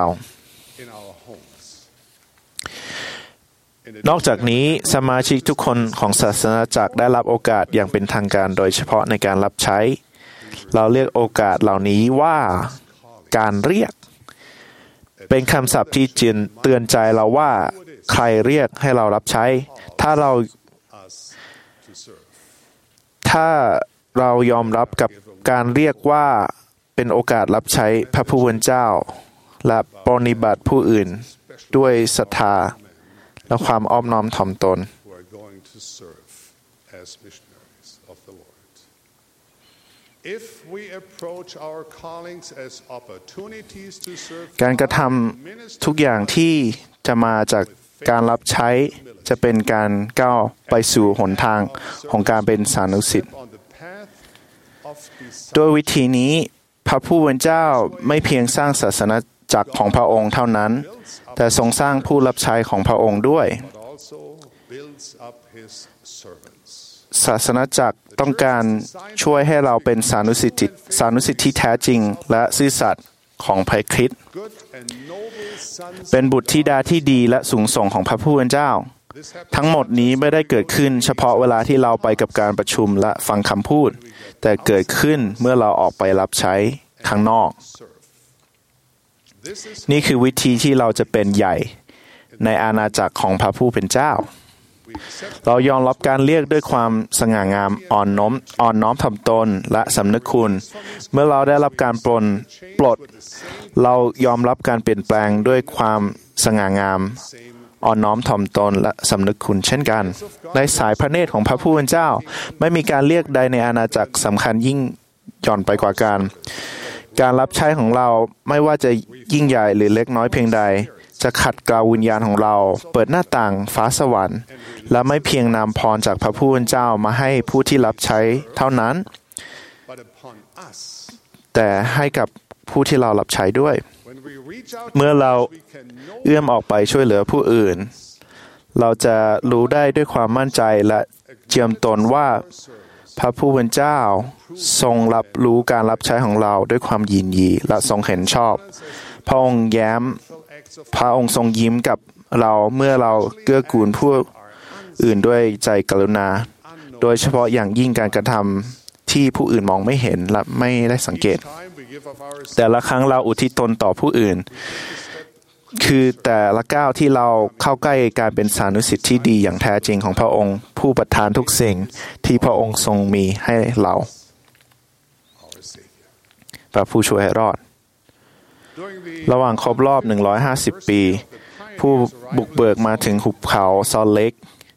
นอกจากนี้สมาชิกทุกคนของศาสนาจักรได้รับโอกาสอย่างเป็นทางการโดยเฉพาะในการรับใช้เราเรียกโอกาสเหล่านี้ว่าการเรียกเป็นคำศัพท์ที่เตือนใจเราว่าใครเรียกให้เรารับใช้ถ้าเรายอมรับกับการเรียกว่าเป็นโอกาสรับใช้พระผู้เป็นเจ้าและปฏิบัติผู้อื่นด้วยศรัทธาและความอ้อมน้อมถ่อมตนการกระทำทุกอย่างที่จะมาจากการรับใช้จะเป็นการก้าวไปสู่หนทางของการเป็นสานุสิทธิ์โดยวิธีนี้พระผู้เป็นเจ้าไม่เพียงสร้างศาสนาจักรของพระองค์เท่านั้นแต่ทรงสร้างผู้รับใช้ของพระองค์ด้วยศาสนาจักรต้องการช่วยให้เราเป็นสานุสิทธิ์ที่แท้จริงและซื่อสัตย์ของพระคริสต์เป็นบุตรธิดาที่ดีและสูงส่งของพระผู้เป็นเจ้าทั้งหมดนี้ไม่ได้เกิดขึ้นเฉพาะเวลาที่เราไปกับการประชุมและฟังคำพูดแต่เกิดขึ้นเมื่อเราออกไปรับใช้ข้างนอกนี่คือวิธีที่เราจะเป็นใหญ่ในอาณาจักรของพระผู้เป็นเจ้าเรายอมรับการเรียกด้วยความสง่างามอ่อนน้อมถ่อมตนและสำนึกคุณเมื่อเราได้รับการปลดเรายอมรับการเปลี่ยนแปลงด้วยความสง่างามอ่อนน้อมถ่อมตนและสำนึกคุณเช่นกันในสายพระเนตรของพระผู้เป็นเจ้าไม่มีการเรียกใดในอาณาจักรสำคัญยิ่งหย่อนไปกว่าการรับใช้ของเราไม่ว่าจะยิ่งใหญ่หรือเล็กน้อยเพียงใดจะขัดเกลาวิญญาณของเราเปิดหน้าต่างฟ้าสวรรค์และไม่เพียงนำพรจากพระผู้เป็นเจ้ามาให้ผู้ที่รับใช้เท่านั้นแต่ให้กับผู้ที่เรารับใช้ด้วยเมื่อเราเอื้อมออกไปช่วยเหลือผู้อื่นเราจะรู้ได้ด้วยความมั่นใจและเจียมตนว่าพระผู้เป็นเจ้าทรงรับรู้การรับใช้ของเราด้วยความยินดีและทรงเห็นชอบพระองค์ทรงยิ้มกับเราเมื่อเราเกื้อกูลผู้อื่นด้วยใจกรุณาโดยเฉพาะอย่างยิ่งการกระทำที่ผู้อื่นมองไม่เห็นและไม่ได้สังเกตแต่ละครั้งเราอุทิศตนต่อผู้อื่นคือแต่ละก้าวที่เราเข้าใกล้การเป็นสานุสิทธิ์ที่ดีอย่างแท้จริงของพระองค์ผู้ประทานทุกสิ่งที่พระองค์ทรงมีให้เราพระผู้ช่วยให้รอดระหว่างครบรอบ150ปีผู้บุกเบิกมาถึงหุบเขาซอลเล็ก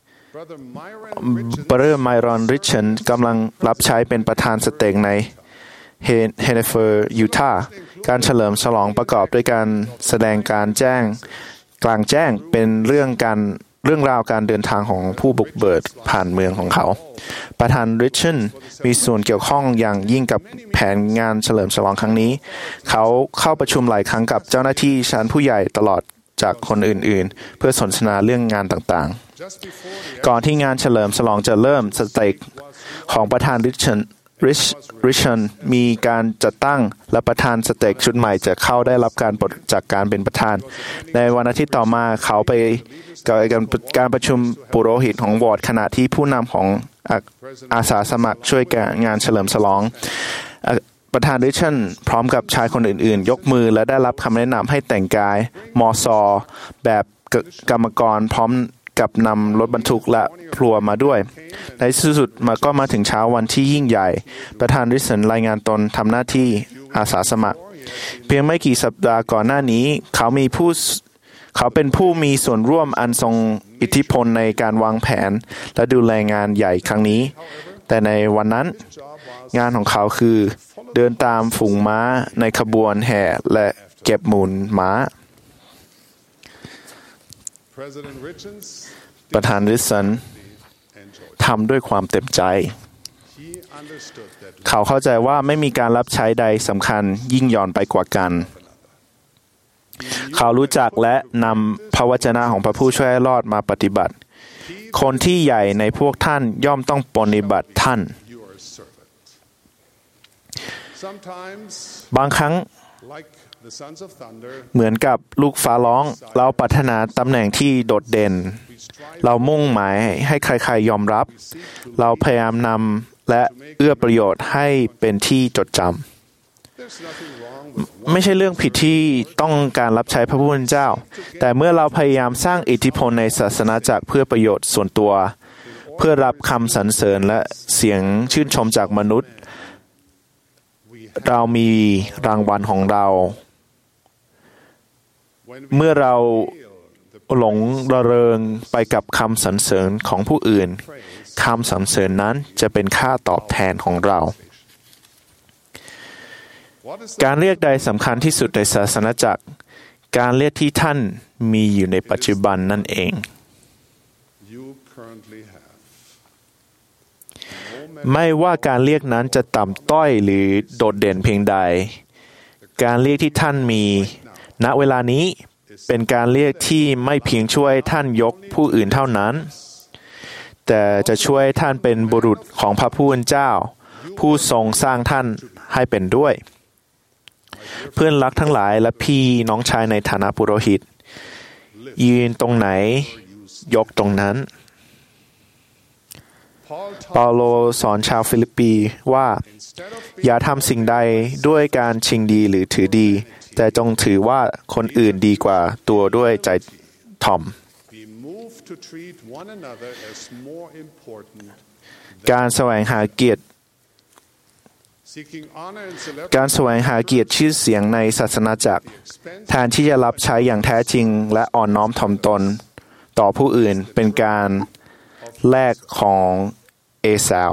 บรไมรอนริชเชนกำลังรับใช้เป็นประธานสเต็กในเฮเนเฟอร์ยูทาห์การเฉลิมฉลองประกอบด้วยการแสดงการกลางแจ้งเป็นเรื่องราวการเดินทางของผู้บุกเบิกผ่านเมืองของเขาประธานริชน์มีส่วนเกี่ยวข้องอย่างยิ่งกับแผนงานเฉลิมฉลองครั้งนี้เขาเข้าประชุมหลายครั้งกับเจ้าหน้าที่ชั้นผู้ใหญ่ตลอดจากคนอื่นๆเพื่อสนทนาเรื่องงานต่างๆก่อนที่งานเฉลิมฉลองจะเริ่มสเต็กของประธานริชน์มีการจัดตั้งและประธานสเต็กชุดใหม่จะเข้าได้รับการปลดจากการเป็นประธานในวันอาทิตย์ต่อมาเขาไปการประชุมปุโรหิตของวอร์ดขณะที่ผู้นำของอาสาสมัครช่วยงานเฉลิมฉลองประธานริชน์พร้อมกับชายคนอื่นๆยกมือและได้รับคำแนะนำให้แต่งกายมอซอแบบกรรมกรพร้อมกับนำรถบรรทุกและพลัวมาด้วยในที่สุดก็มาถึงเช้าวันที่ยิ่งใหญ่ประธานริชน์รายงานตนทำหน้าที่อาสาสมัครเพียงไม่กี่สัปดาห์ก่อนหน้านี้เขาเป็นผู้มีส่วนร่วมอันทรงอิทธิพลในการวางแผนและดูแลงานใหญ่ครั้งนี้แต่ในวันนั้นงานของเขาคือเดินตามฝูงม้าในขบวนแห่และเก็บมูลม้าประธานริชน์ทำด้วยความเต็มใจเขาเข้าใจว่าไม่มีการรับใช้ใดสำคัญยิ่งหย่อนไปกว่ากันเขารู้จักและนำพระวจนะของพระผู้ช่วยให้รอดมาปฏิบัติคนที่ใหญ่ในพวกท่านย่อมต้องปฏิบัติท่านบางครั้งเหมือนกับลูกฟ้าร้องเราปรารถนาตำแหน่งที่โดดเด่นเรามุ่งหมายให้ใครๆยอมรับเราพยายามนำและเอื้อประโยชน์ให้เป็นที่จดจำไม่ใช่เรื่องผิดที่ต้องการรับใช้พระผู้เป็นเจ้าแต่เมื่อเราพยายามสร้างอิทธิพลในศาสนาจักรเพื่อประโยชน์ส่วนตัวเพื่อรับคำสรรเสริญและเสียงชื่นชมจากมนุษย์เรามีรางวัลของเราเมื่อเราหลงระเริงไปกับคำสรรเสริญของผู้อื่นคำสรรเสริญนั้นจะเป็นค่าตอบแทนของเราการเรียกใดสำคัญที่สุดในศาสนาจักรการเรียกที่ท่านมีอยู่ในปัจจุบันนั่นเองไม่ว่าการเรียกนั้นจะต่ำต้อยหรือโดดเด่นเพียงใดการเรียกที่ท่านมีณเวลานี้เป็นการเรียกที่ไม่เพียงช่วยท่านยกผู้อื่นเท่านั้นแต่จะช่วยท่านเป็นบุรุษของพระผู้เป็นเจ้าผู้ทรงสร้างท่านให้เป็นด้วยเพื่อนรักทั้งหลายและพี่น้องชายในฐานะปุโรหิตยืนตรงไหนยกตรงนั้นเปาโลสอนชาวฟิลิปปีว่าอย่าทำสิ่งใดด้วยการชิงดีหรือถือดีแต่จงถือว่าคนอื่นดีกว่าตัวด้วยใจถ่อมการแสวงหาเกียรติชื่อเสียงในศาสนาจักรแทนที่จะรับใช้อย่างแท้จริงและอ่อนน้อมถ่อมตนต่อผู้อื่นเป็นการแลกของเอซาว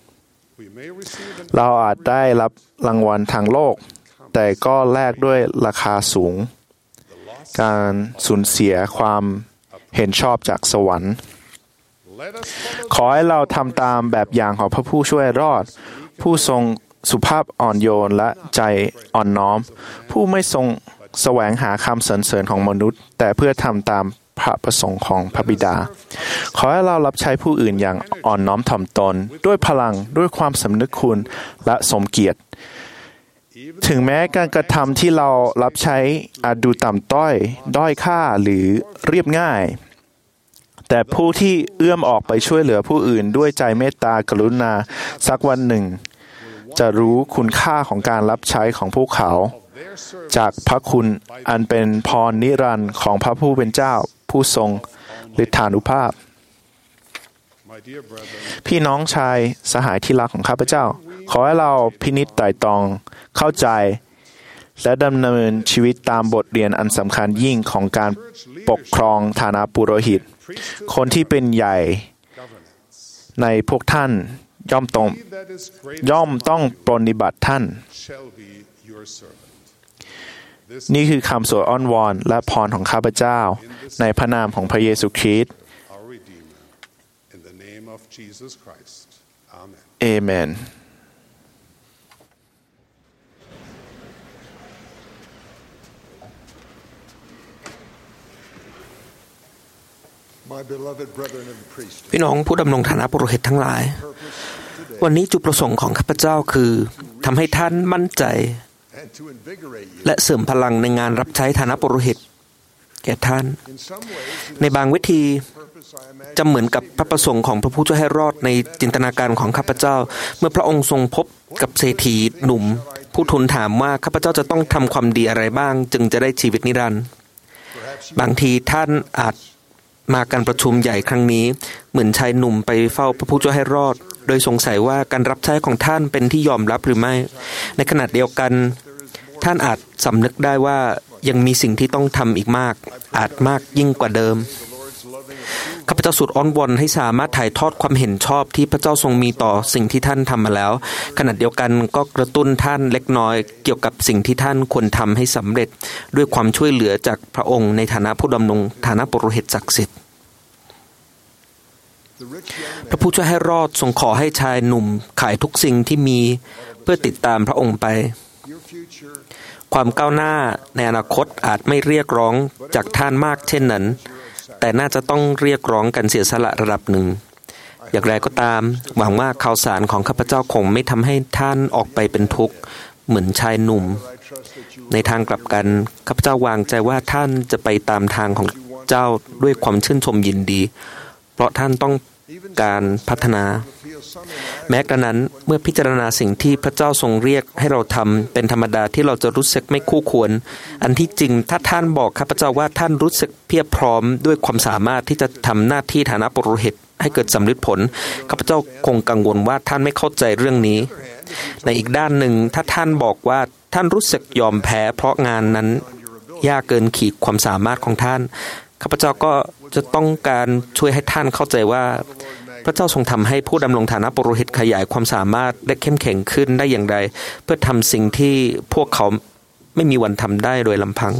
เราอาจได้รับรางวัลทางโลกแต่ก็แลกด้วยราคาสูงการสูญเสียความเห็นชอบจากสวรรค์ขอให้เราทำตามแบบอย่างของพระผู้ช่วยรอดผู้ทรงสุภาพอ่อนโยนและใจอ่อนน้อมผู้ไม่ทรงแสวงหาคำสรรเสริญของมนุษย์แต่เพื่อทำตามพระประสงค์ของพระบิดาขอให้เรารับใช้ผู้อื่นอย่างอ่อนน้อมถ่อมตนด้วยพลังด้วยความสำนึกคุณและสมเกียรติถึงแม้การกระทำที่เรารับใช้อาจดูต่ำต้อยด้อยค่าหรือเรียบง่ายแต่ผู้ที่เอื้อมออกไปช่วยเหลือผู้อื่นด้วยใจเมตตากรุณาสักวันหนึ่งจะรู้คุณค่าของการรับใช้ของพวกเขาจากพระคุณอันเป็นพรนิรันดร์ของพระผู้เป็นเจ้าผู้ทรงฤทธานุภาพพี่น้องชายสหายที่รักของข้าพเจ้าขอให้เราพินิจไตร่ตรองเข้าใจและดำเนินชีวิตตามบทเรียนอันสำคัญยิ่งของการปกครองฐานะปุโรหิตคนที่เป็นใหญ่ในพวกท่านย่อมต้องปฏิบัติท่านนี่คือคำสวดอ้อนวอนและพรของข้าพเจ้าในพระนามของพระเยซูคริสต์เอเมนพี่น้องผู้ดำรงฐานะปุโรหิตทั้งหลายวันนี้จุดประสงค์ของข้าพเจ้าคือทำให้ท่านมั่นใจและเสริมพลังในงานรับใช้ฐานะปุโรหิตแก่ท่านในบางวิธีจะเหมือนกับพระประสงค์ของพระผู้ช่วยให้รอดในจินตนาการของข้าพเจ้าเมื่อพระองค์ทรงพบกับเศรษฐีหนุ่มผู้ทูลถามว่าข้าพเจ้าจะต้องทำความดีอะไรบ้างจึงจะได้ชีวิตนิรันดร์บางทีท่านอาจมาการประชุมใหญ่ครั้งนี้เหมือนชายหนุ่มไปเฝ้าพระผู้ช่วยให้รอดโดยสงสัยว่าการรับใช้ของท่านเป็นที่ยอมรับหรือไม่ในขณะเดียวกันท่านอาจสำนึกได้ว่ายังมีสิ่งที่ต้องทำอีกมากอาจมากยิ่งกว่าเดิมข้าพเจ้าสุดอ้อนวอนให้สามารถถ่ายทอดความเห็นชอบที่พระเจ้าทรงมีต่อสิ่งที่ท่านทำมาแล้วขณะเดียวกันก็กระตุ้นท่านเล็กน้อยเกี่ยวกับสิ่งที่ท่านควรทำให้สำเร็จด้วยความช่วยเหลือจากพระองค์ในฐานะผู้ดำรงฐานะปุโรหิตศักดิ์สิทธิ์พระผู้ช่วยให้รอดทรงขอให้ชายหนุ่มขายทุกสิ่งที่มีเพื่อติดตามพระองค์ไปความก้าวหน้าในอนาคตอาจไม่เรียกร้องจากท่านมากเช่นนั้นแต่น่าจะต้องเรียกร้องกันเสียสละระดับหนึ่งอย่างไรก็ตามหวังว่าข่าวสารของข้าพเจ้าคงไม่ทำให้ท่านออกไปเป็นทุกข์เหมือนชายหนุ่มในทางกลับกันข้าพเจ้าวางใจว่าท่านจะไปตามทางของเจ้าด้วยความชื่นชมยินดีเพราะท่านต้องการพัฒนาแม้กระนั้นเมื่อพิจารณาสิ่งที่พระเจ้าทรงเรียกให้เราทำเป็นธรรมดาที่เราจะรู้สึกไม่คู่ควรอันที่จริงถ้าท่านบอกข้าพเจ้าว่าท่านรู้สึกเพียบพร้อมด้วยความสามารถที่จะทำหน้าที่ฐานะปุโรหิตให้เกิดสำเร็จผลข้าพเจ้าคงกังวลว่าท่านไม่เข้าใจเรื่องนี้ในอีกด้านหนึ่งถ้าท่านบอกว่าท่านรู้สึกยอมแพ้เพราะงานนั้นยากเกินขีดความสามารถของท่านข้าพเจ้าก็จะต้องการช่วยให้ท่านเข้าใจว่าพระเจ้าทรงทำให้ผู้ดำรงฐานะปุโรหิตขยายความสามารถและเข้มแข็งขึ้นได้อย่างไรเพื่อทำสิ่งที่พวกเขาไม่มีวันทำได้โดยลำพัง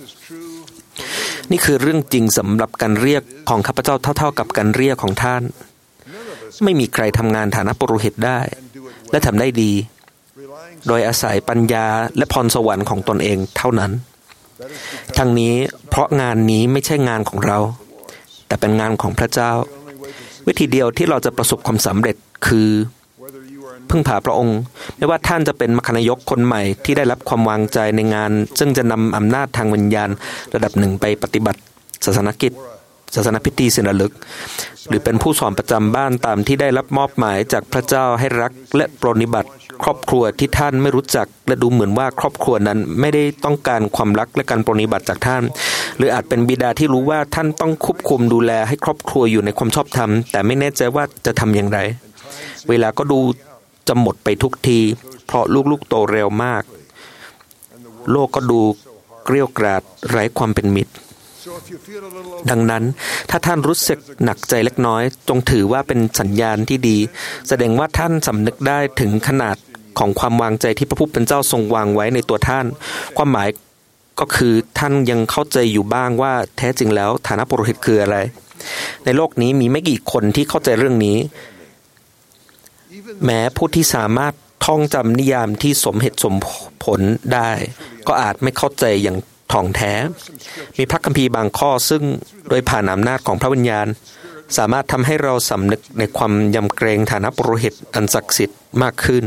นี่คือเรื่องจริงสำหรับการเรียกของข้าพเจ้าเท่าๆกับการเรียกของท่านไม่มีใครทำงานฐานะปุโรหิตได้และทำได้ดีโดยอาศัยปัญญาและพรสวรรค์ของตนเองเท่านั้นทั้งนี้เพราะงานนี้ไม่ใช่งานของเราแต่เป็นงานของพระเจ้าวิธีเดียวที่เราจะประสบความสำเร็จคือพึ่งพาพระองค์ไม่ว่าท่านจะเป็นมัคคณายกคนใหม่ที่ได้รับความวางใจในงานซึ่งจะนำอำนาจทางวิญญาณระดับหนึ่งไปปฏิบัติศาสนกิจศาสนพิธีศิลลึกหรือเป็นผู้สอนประจำบ้านตามที่ได้รับมอบหมายจากพระเจ้าให้รักและปรนนิบัติครอบครัวที่ท่านไม่รู้จักและดูเหมือนว่าครอบครัวนั้นไม่ได้ต้องการความรักและการปรนนิบัติจากท่านหรืออาจเป็นบิดาที่รู้ว่าท่านต้องควบคุมดูแลให้ครอบครัวอยู่ในความชอบธรรมแต่ไม่แน่ใจว่าจะทำอย่างไรเวลาก็ดูจะหมดไปทุกทีเพราะลูกๆโตเร็วมากโลกก็ดูเกรี้ยวกราดไร้ความเป็นมิตรดังนั้นถ้าท่านรู้สึกหนักใจเล็กน้อยจงถือว่าเป็นสัญญาณที่ดีแสดงว่าท่านสำนึกได้ถึงขนาดของความวางใจที่พระผู้เป็นเจ้าทรงวางไว้ในตัวท่านความหมายก็คือท่านยังเข้าใจอยู่บ้างว่าแท้จริงแล้วฐานะปุโรหิตคืออะไรในโลกนี้มีไม่กี่คนที่เข้าใจเรื่องนี้แม้ผู้ที่สามารถท่องจำนิยามที่สมเหตุสมผลได้ก็อาจไม่เข้าใจอย่างถ่องแท้มีพระคัมภีร์บางข้อซึ่งโดยผ่านอำนาจของพระวิญญาณสามารถทำให้เราสำนึกในความยำเกรงฐานะปุโรหิตอันศักดิ์สิทธิ์มากขึ้น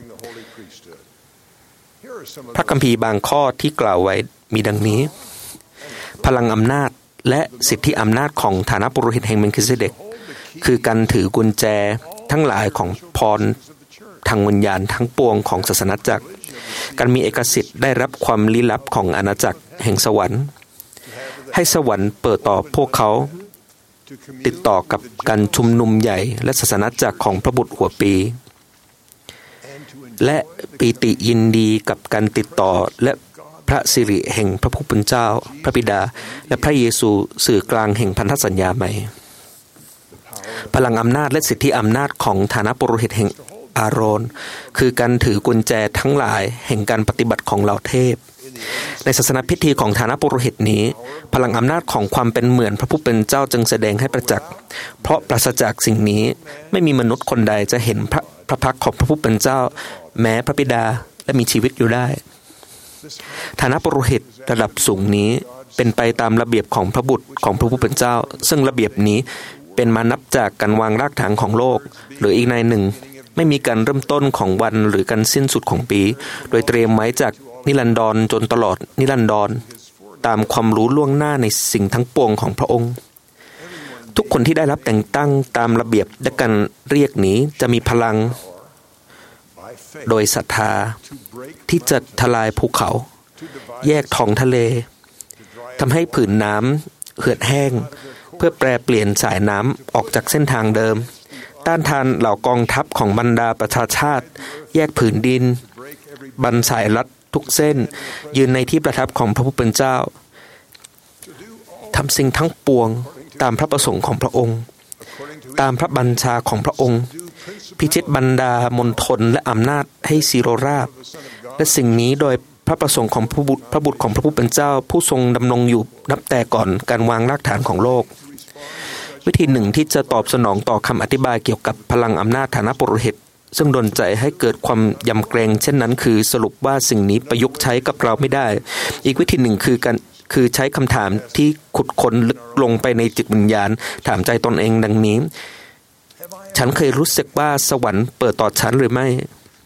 พระคัมภีร์บางข้อที่กล่าวไว้มีดังนี้พลังอำนาจและสิทธิอำนาจของฐานะปุโรหิตแห่งเมลคิเซเดกคือการถือกุญแจทั้งหลายของพรทางวิญญาณทั้งปวงของศาสนจักรการมีเอกสิทธิ์ได้รับความลี้ลับของอาณาจักรแห่งสวรรค์ให้สวรรค์เปิดต่อพวกเขาติดต่อกับการชุมนุมใหญ่และศาสนจักรของพระบุตรหัวปีและปีติยินดีกับการติดต่อและพระสิริแห่งพระผู้เป็นเจ้าพระบิดาและพระเยซูสื่อกลางแห่งพันธสัญญาใหม่พลังอำนาจและสิทธิอำนาจของฐานะปุโรหิตแห่งอาโรนคือการถือกุญแจทั้งหลายแห่งการปฏิบัติของเหล่าเทพในศาสนาพิธีของฐานะปุโรหิตนี้พลังอำนาจของความเป็นเหมือนพระผู้เป็นเจ้าจึงแสดงให้ประจักษ์เพราะปราศจากสิ่งนี้ไม่มีมนุษย์คนใดจะเห็นพระพักตร์ของพระผู้เป็นเจ้าแม้พระบิดาและมีชีวิตอยู่ได้ฐานะปุโรหิตระดับสูงนี้เป็นไปตามระเบียบของพระบุตรของพระผู้เป็นเจ้าซึ่งระเบียบนี้เป็นมานับจากการวางรากฐานของโลกหรืออีกในหนึ่งไม่มีการเริ่มต้นของวันหรือการสิ้นสุดของปีโดยเตรียมไว้จากนิรันดรจนตลอดนิรันดรตามความรู้ล่วงหน้าในสิ่งทั้งปวงของพระองค์ทุกคนที่ได้รับแต่งตั้งตามระเบียบและการเรียกนี้จะมีพลังโดยศรัทธาที่จะทลายภูเขาแยกท้องทะเลทำให้ผืนน้ำเหือดแห้งเพื่อแปรเปลี่ยนสายน้ำออกจากเส้นทางเดิมต้านทานเหล่ากองทัพของบรรดาประชาชาติแยกผืนดินบันสายรัดทุกเส้นยืนในที่ประทับของพระผู้เป็นเจ้าทำสิ่งทั้งปวงตามพระประสงค์ของพระองค์ตามพระบัญชาของพระองค์พิชิตบรรดามณฑลและอำนาจให้สิโรราบและสิ่งนี้โดยพระประสงค์ของพระบุตรของพระผู้เป็นเจ้าผู้ทรงดำรงอยู่นับแต่ก่อนการวางรากฐานของโลกวิธีหนึ่งที่จะตอบสนองต่อคำอธิบายเกี่ยวกับพลังอำนาจฐานะปุโรหิตซึ่งดลใจให้เกิดความยำเกรงเช่นนั้นคือสรุปว่าสิ่งนี้ประยุกต์ใช้กับเราไม่ได้อีกวิธีหนึ่งคือใช้คำถามที่ขุดค้นลึกลงไปในจิตวิญญาณถามใจตนเองดังนี้ฉันเคยรู้สึกว่าสวรรค์เปิดต่อฉันหรือไม่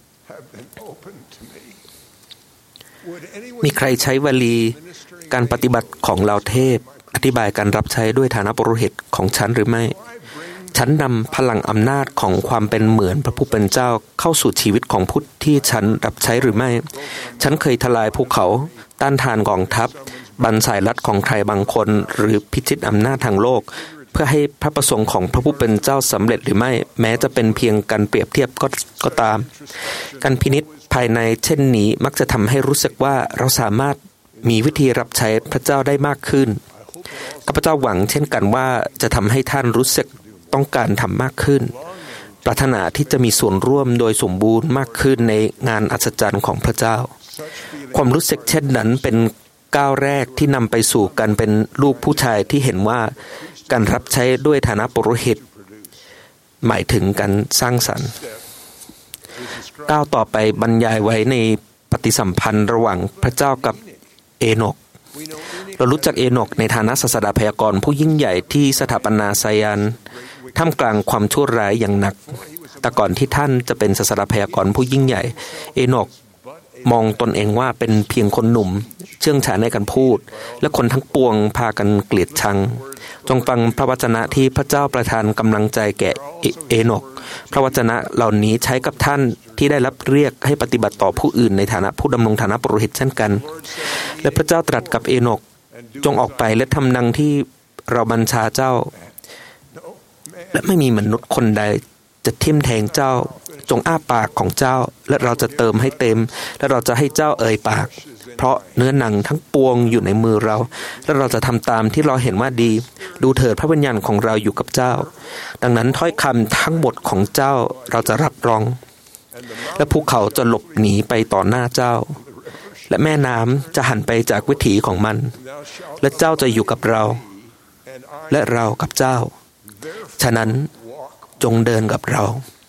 มีใครใช้วลีการปฏิบัติของเหล่าเทพอธิบายการรับใช้ด้วยฐานะปุโรหิตของฉันหรือไม่ฉันนำพลังอำนาจของความเป็นเหมือนพระผู้เป็นเจ้าเข้าสู่ชีวิตของผู้ที่ฉันรับใช้หรือไม่ฉันเคยทลายภูเขาต้านทานกองทัพบันสายลัดของใครบางคนหรือพิชิตอำนาจทางโลกเพื่อให้พระประสงค์ของพระผู้เป็นเจ้าสำเร็จหรือไม่แม้จะเป็นเพียงการเปรียบเทียบก็ตามการพินิจภายในเช่นนี้มักจะทำให้รู้สึกว่าเราสามารถมีวิธีรับใช้พระเจ้าได้มากขึ้นข้าพเจ้าหวังเช่นกันว่าจะทำให้ท่านรู้สึกต้องการทำมากขึ้นปรารถนาที่จะมีส่วนร่วมโดยสมบูรณ์มากขึ้นในงานอัศจรรย์ของพระเจ้าความรู้สึกเช่นนั้นเป็นก้าวแรกที่นำไปสู่การเป็นลูกผู้ชายที่เห็นว่าการรับใช้ด้วยฐานะปุโรหิตหมายถึงการสร้างสรรค์ก้าวต่อไปบรรยายไว้ในปฏิสัมพันธ์ระหว่างพระเจ้ากับเอโนกเรารู้จักเอโนกในฐานะศาสดาพยากรณ์ผู้ยิ่งใหญ่ที่สถาปนาไซยานท่ามกลางความชั่วร้ายอย่างหนักแต่ก่อนที่ท่านจะเป็นศาสดาพยากรณ์ผู้ยิ่งใหญ่เอโนกมองตนเองว่าเป็นเพียงคนหนุ่มเชื่องช้าในการพูดและคนทั้งปวงพากันเกลียดชังจงฟังพระวจนะที่พระเจ้าประทานกำลังใจแก่เอโนกพระวจนะเหล่านี้ใช้กับท่านที่ได้รับเรียกให้ปฏิบัติต่อผู้อื่นในฐานะผู้ดำรงฐานะปุโรหิตเช่นกันและพระเจ้าตรัสกับเอโนกจงออกไปและทำดังที่เราบัญชาเจ้าและไม่มีมนุษย์คนใดจะทิ่มแทงเจ้าจงอ้าปากของเจ้าและเราจะเติมให้เต็มและเราจะให้เจ้าเอ่ยปากเพราะเนื้อหนังทั้งปวงอยู่ในมือเราและเราจะทำตามที่เราเห็นว่าดีดูเถิดพระวิญญาณของเราอยู่กับเจ้าดังนั้นถ้อยคำทั้งหมดของเจ้าเราจะรับรองและภูเขาจะหลบหนีไปต่อหน้าเจ้าและแม่น้ำจะหันไปจากวิถีของมันและเจ้าจะอยู่กับเราและเรากับเจ้าฉะนั้นจงเดินกับเรา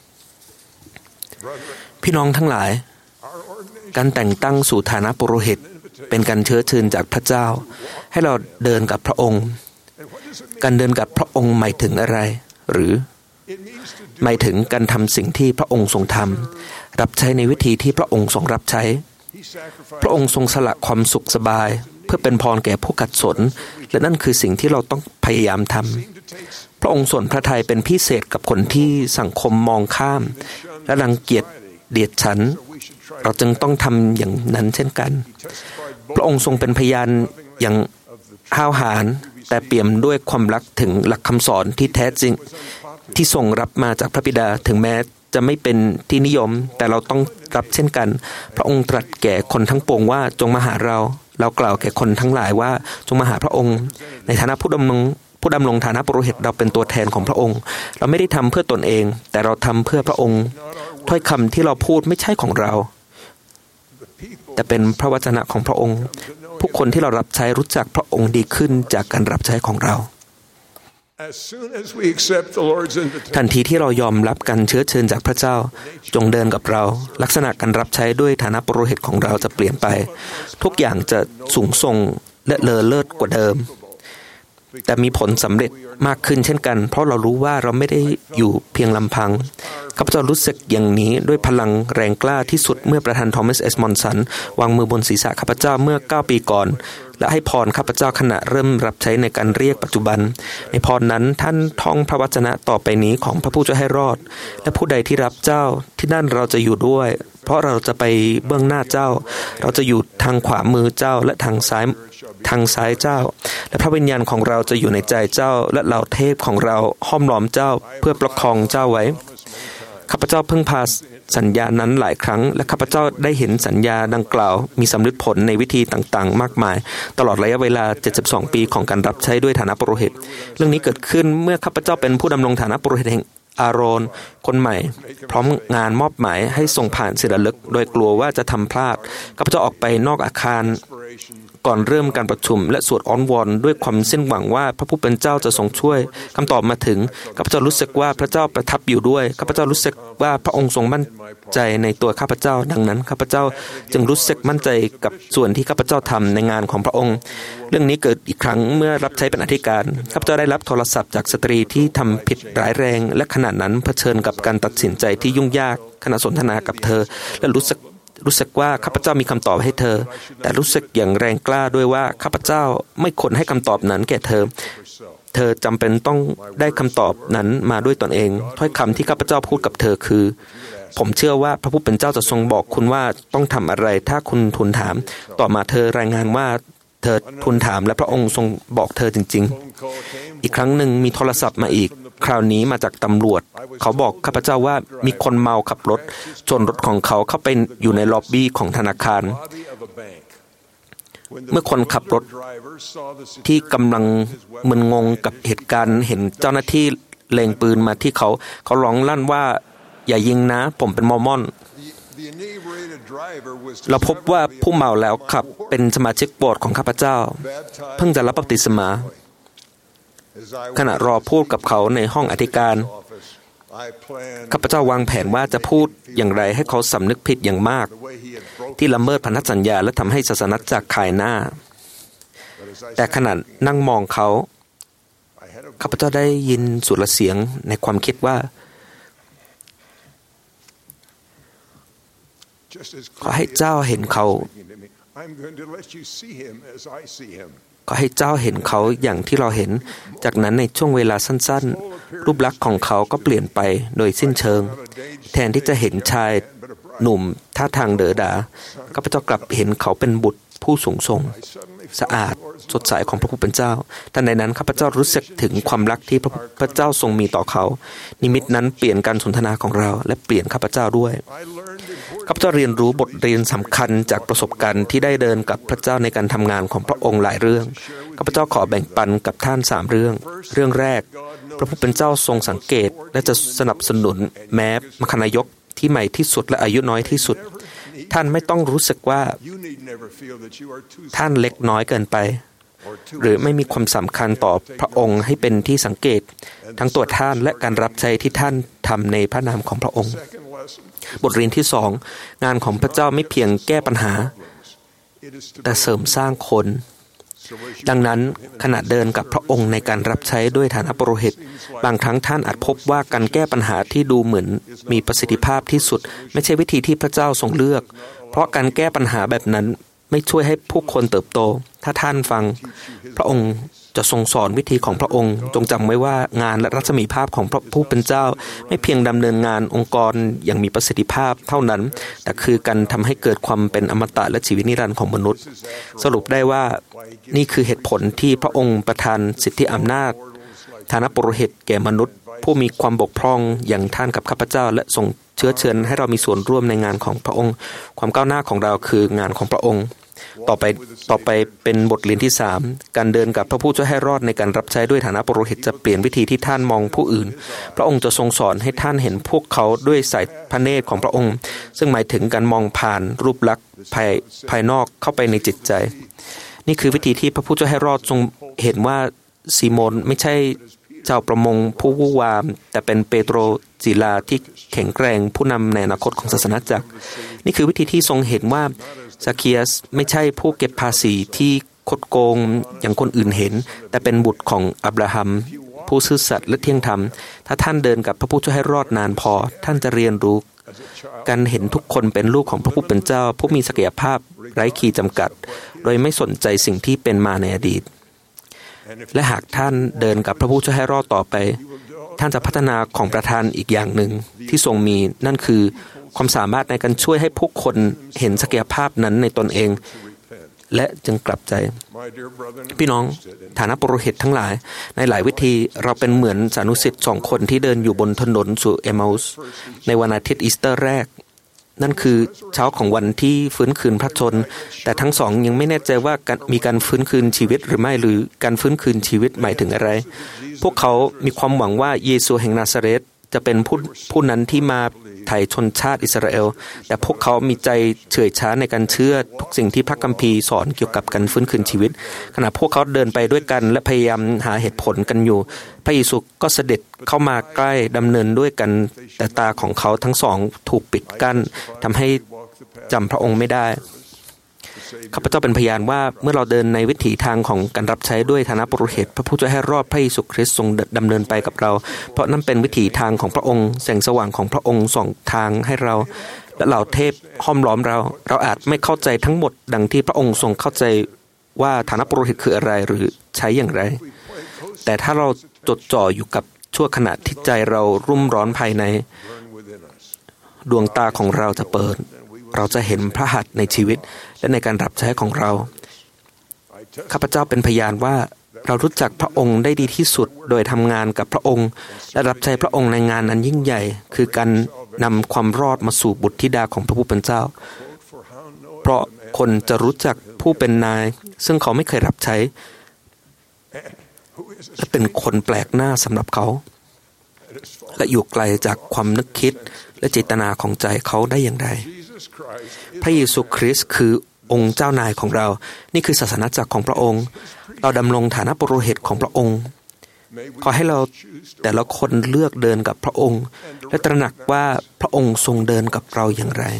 พี่น้องทั้งหลายการแต่งตั้งสู่ฐานะปุโรหิตเป็นการเชื้อเชิญจากพระเจ้าให้เราเดินกับพระองค์การเดินกับพระองค์หมายถึงอะไรหรือหมายถึงการทำสิ่งที่พระองค์ทรงทำรับใช้ในวิธีที่พระองค์ทรงรับใช้พระองค์ทรงสละความสุขสบายเพื่อเป็นพรแก่ผู้ขัดสนและนั่นคือสิ่งที่เราต้องพยายามทำพระองค์ส่วนพระทัยเป็นพิเศษกับคนที่สังคมมองข้ามและรังเกียจเดียดฉันเราจึงต้องทำอย่างนั้นเช่นกันพระองค์ทรงเป็นพยานอย่างห้าวหาญแต่เปี่ยมด้วยความรักถึงหลักคำสอนที่แท้จริงที่ทรงรับมาจากพระบิดาถึงแม้จะไม่เป็นที่นิยมแต่เราต้องรับเช่นกันพระองค์ตรัสแก่คนทั้งปวงว่าจงมาหาเรากล่าวแก่คนทั้งหลายว่าจงมาหาพระองค์ในฐานะผู้ดำรงฐานะปุโรหิตเราเป็นตัวแทนของพระองค์เราไม่ได้ทำเพื่อตนเองแต่เราทำเพื่อพระองค์ถ้อยคำที่เราพูดไม่ใช่ของเราแต่แต่เป็นพระวจนะของพระองค์ผู้คนที่เรารับใช้รู้จักพระองค์ดีขึ้นจากการรับใช้ของเราทันทีที่เรายอมรับการเชื้อเชิญจากพระเจ้าจงเดินกับเราลักษณะการรับใช้ด้วยฐานะปุโรหิตของเราจะเปลี่ยนไปทุกอย่างจะสูงส่งและเลอเลิศกว่าเดิมแต่มีผลสำเร็จมากขึ้นเช่นกันเพราะเรารู้ว่าเราไม่ได้อยู่เพียงลำพังข้าพเจ้ารู้สึกอย่างนี้ด้วยพลังแรงกล้าที่สุดเมื่อประธานทอมัสเอสมอนสันวางมือบนศีรษะข้าพเจ้าเมื่อ9 ปีก่อนและให้พรข้าพเจ้าขณะเริ่มรับใช้ในการเรียกปัจจุบันในพรนั้นท่านท่องพระวจนะต่อไปนี้ของพระผู้ช่วยให้รอดและผู้ใดที่รับเจ้าที่นั่นเราจะอยู่ด้วยเพราะเราจะไปเบื้องหน้าเจ้าเราจะอยู่ทางขวามือเจ้าและทางซ้ายเจ้าและพระวิญญาณของเราจะอยู่ในใจเจ้าและเหล่าเทพของเราห้อมล้อมเจ้าเพื่อประคองเจ้าไว้ข้าพเจ้าพึ่งพาสัญญานั้นหลายครั้งและข้าพเจ้าได้เห็นสัญญาดังกล่าวมีสำลิดผลในวิธีต่างๆมากมายตลอดระยะเวลา72 ปีของการรับใช้ด้วยฐานะปุโรหิตเรื่องนี้เกิดขึ้นเมื่อข้าพเจ้าเป็นผู้ดำรงฐานะปุโรหิตแห่งอาโรนคนใหม่พร้อมงานมอบหมายให้ส่งผ่านศิลาฤกษ์โดยกลัวว่าจะทำพลาดข้าพเจ้าออกไปนอกอาคารก่อนเริ่มการประชุมและสวดอ้อนวอนด้วยความสิ้นหวังว่าพระผู้เป็นเจ้าจะทรงช่วยคำตอบมาถึงข้าพเจ้ารู้สึกว่าพระเจ้าประทับอยู่ด้วยข้าพเจ้ารู้สึกว่าพระองค์ทรงมั่นใจในตัวข้าพเจ้าดังนั้นข้าพเจ้าจึงรู้สึกมั่นใจกับส่วนที่ข้าพเจ้าทำในงานของพระองค์เรื่องนี้เกิดอีกครั้งเมื่อรับใช้เป็นอธิการข้าพเจ้าได้รับโทรศัพท์จากสตรีที่ทำผิดร้ายแรงและขณะนั้นเผชิญกับการตัดสินใจที่ยุ่งยากขณะสนทนากับเธอและรู้สึกว่าข้าพเจ้ามีคำตอบให้เธอแต่รู้สึกอย่างแรงกล้าด้วยว่าข้าพเจ้าไม่ควรให้คำตอบนั้นแก่เธอจำเป็นต้องได้คำตอบนั้นมาด้วยตนเองถ้อยคำที่ข้าพเจ้าพูดกับเธอคือผมเชื่อว่าพระผู้เป็นเจ้าจะทรงบอกคุณว่าต้องทำอะไรถ้าคุณทูลถามต่อมาเธอรายงานว่าเธอทูลถามและพระองค์ทรงบอกเธอจริงๆอีกครั้งหนึ่งมีโทรศัพท์มาอีกคราวนี้มาจากตำรวจเขาบอกข้าพเจ้าว่ามีคนเมาขับรถชนรถของเขาเข้าไปอยู่ในล็อบบี้ของธนาคารเมื่อคนขับรถที่กำลังมึนงงกับเหตุการณ์เห็นเจ้าหน้าที่เล็งปืนมาที่เขาร้องลั่นว่าอย่ายิงนะผมเป็นมอร์มอนเราพบว่าผู้เมาแล้วขับเป็นสมาชิกโบสถ์ของข้าพเจ้าเพิ่งจะรับบัพติศมาขณะรอพูดกับเขาในห้องอธิการข้าพเจ้าวางแผนว่าจะพูดอย่างไรให้เขาสำนึกผิดอย่างมากที่ละเมิดพันธสัญญาและทำให้ศาสนาจักรขายหน้าแต่ขณะนั่งมองเขาข้าพเจ้าได้ยินสุรเสียงในความคิดว่าขอให้เจ้าเห็นเขาก็ให้เจ้าเห็นเขาอย่างที่เราเห็นจากนั้นในช่วงเวลาสั้นๆรูปลักษณ์ของเขาก็เปลี่ยนไปโดยสิ้นเชิงแทนที่จะเห็นชายหนุ่มท่าทางเด๋อดาข้าพเจ้ากลับเห็นเขาเป็นบุตรผู้สูงส่งสะอาดสดใสของพระผู้เป็นเจ้าทันใดนั้นข้าพเจ้ารู้สึกถึงความรักที่พระเจ้าทรงมีต่อเขานิมิตนั้นเปลี่ยนการสนทนาของเราและเปลี่ยนข้าพเจ้าด้วยข้าพเจ้าเรียนรู้บทเรียนสำคัญจากประสบการณ์ที่ได้เดินกับพระเจ้าในการทำงานของพระองค์หลายเรื่องข้าพเจ้าขอแบ่งปันกับท่าน3 เรื่องแรกพระผู้เป็นเจ้าทรงสังเกตและจะสนับสนุนแม้มคณายกที่ใหม่ที่สุดและอายุน้อยที่สุดท่านไม่ต้องรู้สึกว่าท่านเล็กน้อยเกินไปหรือไม่มีความสำคัญต่อพระองค์ให้เป็นที่สังเกตทั้งตัวท่านและการรับใช้ที่ท่านทำในพระนามของพระองค์บทเรียนที่2งานของพระเจ้าไม่เพียงแก้ปัญหาแต่เสริมสร้างคนดังนั้นขณะเดินกับพระองค์ในการรับใช้ด้วยฐานะปุโรหิตบางครั้งท่านอาจพบว่าการแก้ปัญหาที่ดูเหมือนมีประสิทธิภาพที่สุดไม่ใช่วิธีที่พระเจ้าทรงเลือกเพราะการแก้ปัญหาแบบนั้นไม่ช่วยให้ผู้คนเติบโตถ้าท่านฟังพระองค์จะทรงสอนวิธีของพระองค์จงจำไว้ว่างานและรัศมีภาพของพระผู้เป็นเจ้าไม่เพียงดำเนินงานองค์กรอย่างมีประสิทธิภาพเท่านั้นแต่คือการทำให้เกิดความเป็นอมตะและชีวิตนิรันดร์ของมนุษย์สรุปได้ว่านี่คือเหตุผลที่พระองค์ประทานสิทธิอำนาจฐานะปุโรหิตแก่มนุษย์ผู้มีความบกพร่องอย่างท่านกับข้าพเจ้าและทรงเชื้อเชิญให้เรามีส่วนร่วมในงานของพระองค์ความก้าวหน้าของเราคืองานของพระองค์ต่อไปเป็นบทเรียนที่3การเดินกับพระผู้ช่วยให้รอดในการรับใช้ด้วยฐานะปุโรหิตจะเปลี่ยนวิธีที่ท่านมองผู้อื่นพระองค์จะทรงสอนให้ท่านเห็นพวกเขาด้วยสายพระเนตรของพระองค์ซึ่งหมายถึงการมองผ่านรูปลักษณ์ภายนอกเข้าไปในจิตใจนี่คือวิธีที่พระผู้ช่วยให้รอดทรงเห็นว่าซีโมนไม่ใช่เจ้าประมงผู้วู่วามแต่เป็นเปโตรศิลาที่แข็งแกร่งผู้นำในอนาคตของศาสนาจักรนี่คือวิธีที่ทรงเห็นว่าซาเคียสไม่ใช่ผู้เก็บภาษีที่คดโกงอย่างคนอื่นเห็นแต่เป็นบุตรของอับราฮัมผู้ซื่อสัตย์และเที่ยงธรรมถ้าท่านเดินกับพระผู้ช่วยให้รอดนานพอท่านจะเรียนรู้การเห็นทุกคนเป็นลูกของพระผู้เป็นเจ้าผู้มีศักยภาพไร้ขีดจำกัดโดยไม่สนใจสิ่งที่เป็นมาในอดีตและหากท่านเดินกับพระผู้ช่วยให้รอดต่อไปท่านจะพัฒนาของประทานอีกอย่างหนึ่งที่ทรงมีนั่นคือความสามารถในการช่วยให้ผู้คนเห็นศักยภาพนั้นในตนเองและจึงกลับใจพี่น้องฐานะปุโรหิตทั้งหลายในหลายวิธีเราเป็นเหมือนสานุสิษย์2 คนที่เดินอยู่บนถนนสู่เอมาอุสในวันอาทิตย์อีสเตอร์แรกนั่นคือเช้าของวันที่ฟื้นคืนพระชนม์แต่ทั้งสองยังไม่แน่ใจว่ามีการฟื้นคืนชีวิตหรือไม่หรือการฟื้นคืนชีวิตหมายถึงอะไรพวกเขามีความหวังว่าเยซูแห่งนาซาเรตจะเป็นผู้นั้นที่มาไถ่ชนชาติอิสราเอลแต่พวกเขามีใจเฉื่อยช้าในการเชื่อทุกสิ่งที่พระคัมภีร์สอนเกี่ยวกับการฟื้นคืนชีวิตขณะพวกเขาเดินไปด้วยกันและพยายามหาเหตุผลกันอยู่พระเยซูก็เสด็จเข้ามาใกล้ดำเนินด้วยกันแต่ตาของเขาทั้งสองถูกปิดกั้นทำให้จำพระองค์ไม่ได้ข้าพเจ้าเป็นพยานว่าเมื่อเราเดินในวิถีทางของการรับใช้ด้วยฐานะปุโรหิตพระผู้ช่วยให้รอดพระเยซูคริสต์ทรงดำเนินไปกับเราเพราะนั่นเป็นวิถีทางของพระองค์แสงสว่างของพระองค์ส่องทางให้เราและเหล่าเทพห้อมล้อมเราอาจไม่เข้าใจทั้งหมดดังที่พระองค์ทรงเข้าใจว่าฐานะปุโรหิตคืออะไรหรือใช้อย่างไรแต่ถ้าเราจดจ่ออยู่กับชั่วขณะที่ใจเรารุ่มร้อนภายในดวงตาของเราจะเปิดเราจะเห็นพระหัตถ์ในชีวิตและในการรับใช้ของเราข้าพเจ้าเป็นพยานว่าเรารู้จักพระองค์ได้ดีที่สุดโดยทำงานกับพระองค์และรับใช้พระองค์ในงานอันยิ่งใหญ่คือการนำความรอดมาสู่บุตรธิดาของพระผู้เป็นเจ้าเพราะคนจะรู้จักผู้เป็นนายซึ่งเขาไม่เคยรับใช้และเป็นคนแปลกหน้าสำหรับเขาและอยู่ไกลจากความนึกคิดและเจตนาของใจเขาได้อย่างไรพระเยซูคริสต์คือองค์เจ้านายของเรานี่คือศาสนาจักรของพระองค์เราดำรงฐานะปุโรหิตของพระองค์ขอให้เราแต่ละคนเลือกเดินกับพระองค์และตระหนักว่าพระองค์ทรงเดินกับเราอย่างไร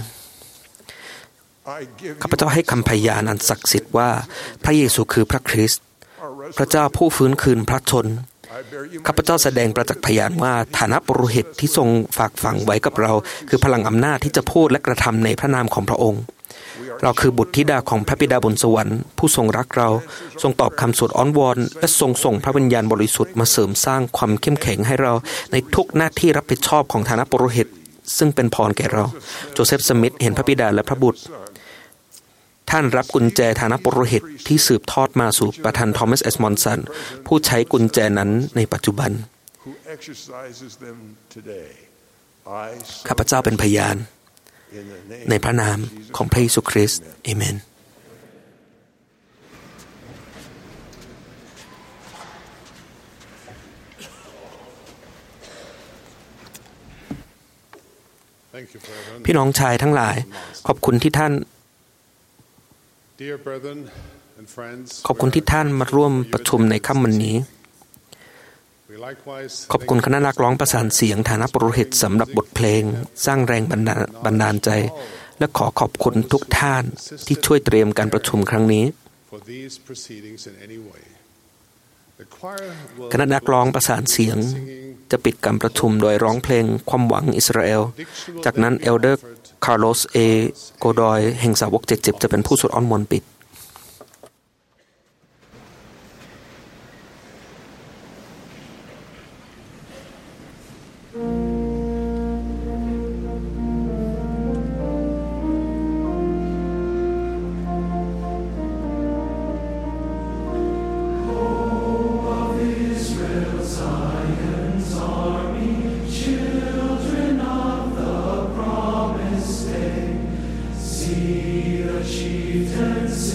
ข้าพเจ้าให้คำพยานอันศักดิ์สิทธิ์ว่าพระเยซูคือพระคริสต์พระเจ้าผู้ฟื้นคืนพระชนข้าพเจ้าแสดงประจักษ์พยานว่าฐานะปุโรหิตที่ทรงฝากฝังไว้กับเราคือพลังอำนาจที่จะพูดและกระทำในพระนามของพระองค์เราคือบุตรธิดาของพระบิดาบนสวรรค์ผู้ทรงรักเราทรงตอบคำสวดอ้อนวอนและทรงส่งพระวิญญาณบริสุทธิ์มาเสริมสร้างความเข้มแข็งให้เราในทุกหน้าที่รับผิดชอบของฐานะปุโรหิตซึ่งเป็นพรแก่เราโจเซฟสมิธเห็นพระบิดาและพระบุตรท่านรับกุญแจฐานะปุโรหิตที่สืบทอดมาสู่ประธานทอมัส เอส มอนสันผู้ใช้กุญแจนั้นในปัจจุบันข้าพเจ้าเป็นพยานในพระนามของพระเยซูคริสต์เอเมนพี่น้องชายทั้งหลายขอบคุณที่ท่านมาร่วมประชุมในค่ำวันนี้ขอบคุณคณะนักร้องประสานเสียงฐานะปุโรหิตสำหรับบทเพลงสร้างแรงบันดาลใจและขอขอบคุณทุกท่านที่ช่วยเตรียมการประชุมครั้งนี้คณะนักร้องประสานเสียงจะปิดการประชุมโดยร้องเพลงความหวังอิสราเอลจากนั้นเอลเดอร์คาร์โลสโกดอยแห่งสาวก70จะเป็นผู้สวดอ้อนมนต์ปิด See the chieftains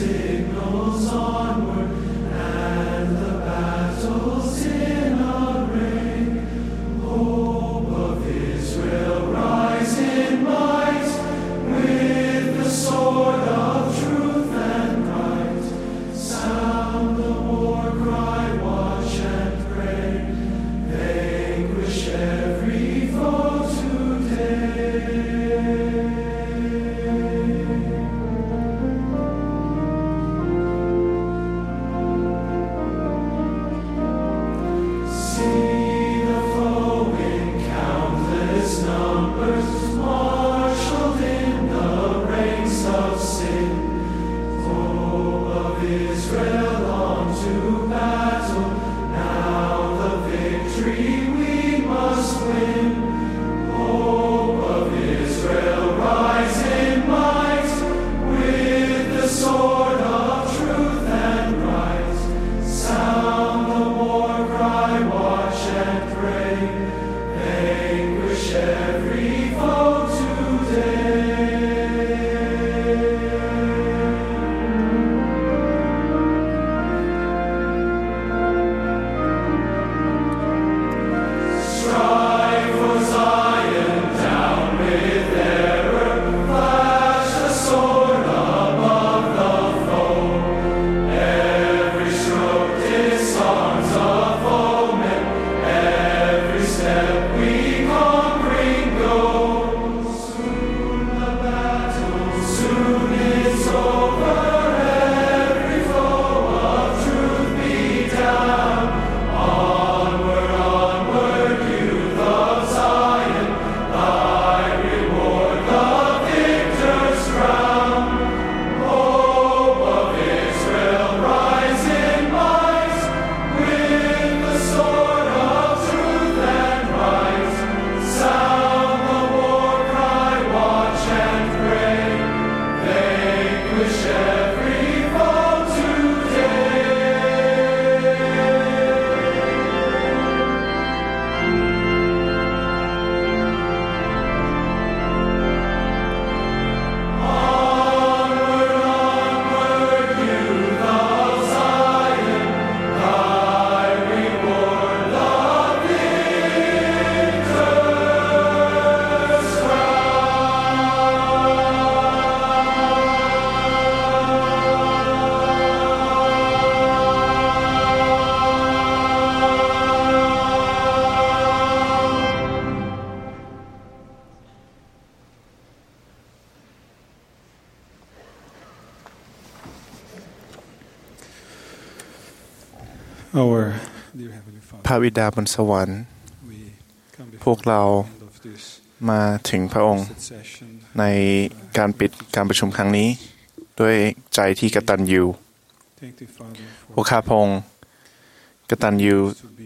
พระบิดาบนสวรรค์พวกเรามาถึงพระองค์ในการปิดการประชุมครั้งนี้ด้วยใจที่กตัญญูพวกข้าพงศ์กตัญญู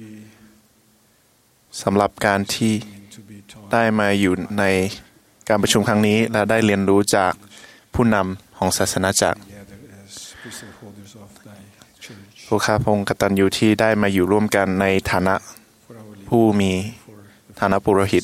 สำหรับการที่ได้มาอยู่ในการประชุมครั้งนี้และได้เรียนรู้จากผู้นำของศาสนาจักรพวกข้าพงศ์กตัญญูที่ได้มาอยู่ร่วมกันในฐานะผู้มีฐานะปุโรหิต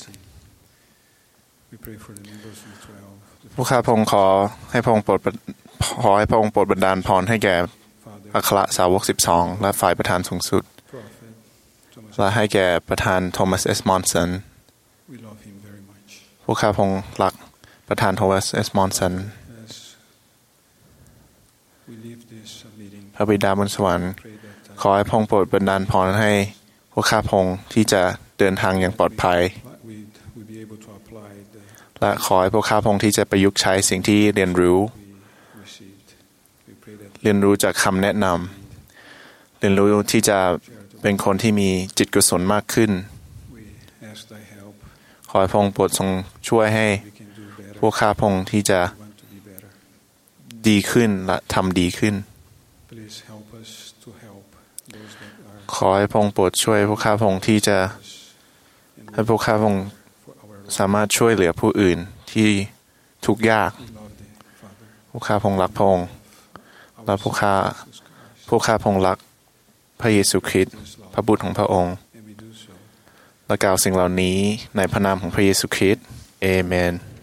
พวกข้าพงศ์ขอให้พระองค์โปรดบันดาลพรให้แก่อัครสาวก12และฝ่ายประธานสูงสุดและให้แก่ประธานโทมัสเอสมอนสันพวกข้าพงศ์รักประธานโทมัสเอสมอนสันพระบิดาบนสวรรค์ขอให้พระองค์โปรดบันดาลพรให้พวกข้าพงศ์ที่จะเดินทางอย่างปลอดภัยและขอให้พวกข้าพงศ์ที่จะประยุกต์ใช้สิ่งที่เรียนรู้จากคำแนะนำเรียนรู้ที่จะเป็นคนที่มีจิตกุศลมากขึ้นขอให้พระองค์โปรดทรงช่วยให้พวกข้าพงศ์ที่จะดีขึ้นและทำดีขึ้นขอให้พระองค์โปรดช่วยพวกข้าพงศ์ที่จะให้พวกข้าพงศ์สามารถช่วยเหลือผู้อื่นที่ทุกข์ยากพวกข้าพงศ์รักพระองค์และพวกข้าพงศ์รักพระเยซูคริสต์พระบุตรของพระองค์และกล่าวสิ่งเหล่านี้ในพระนามของพระเยซูคริสต์เอเมน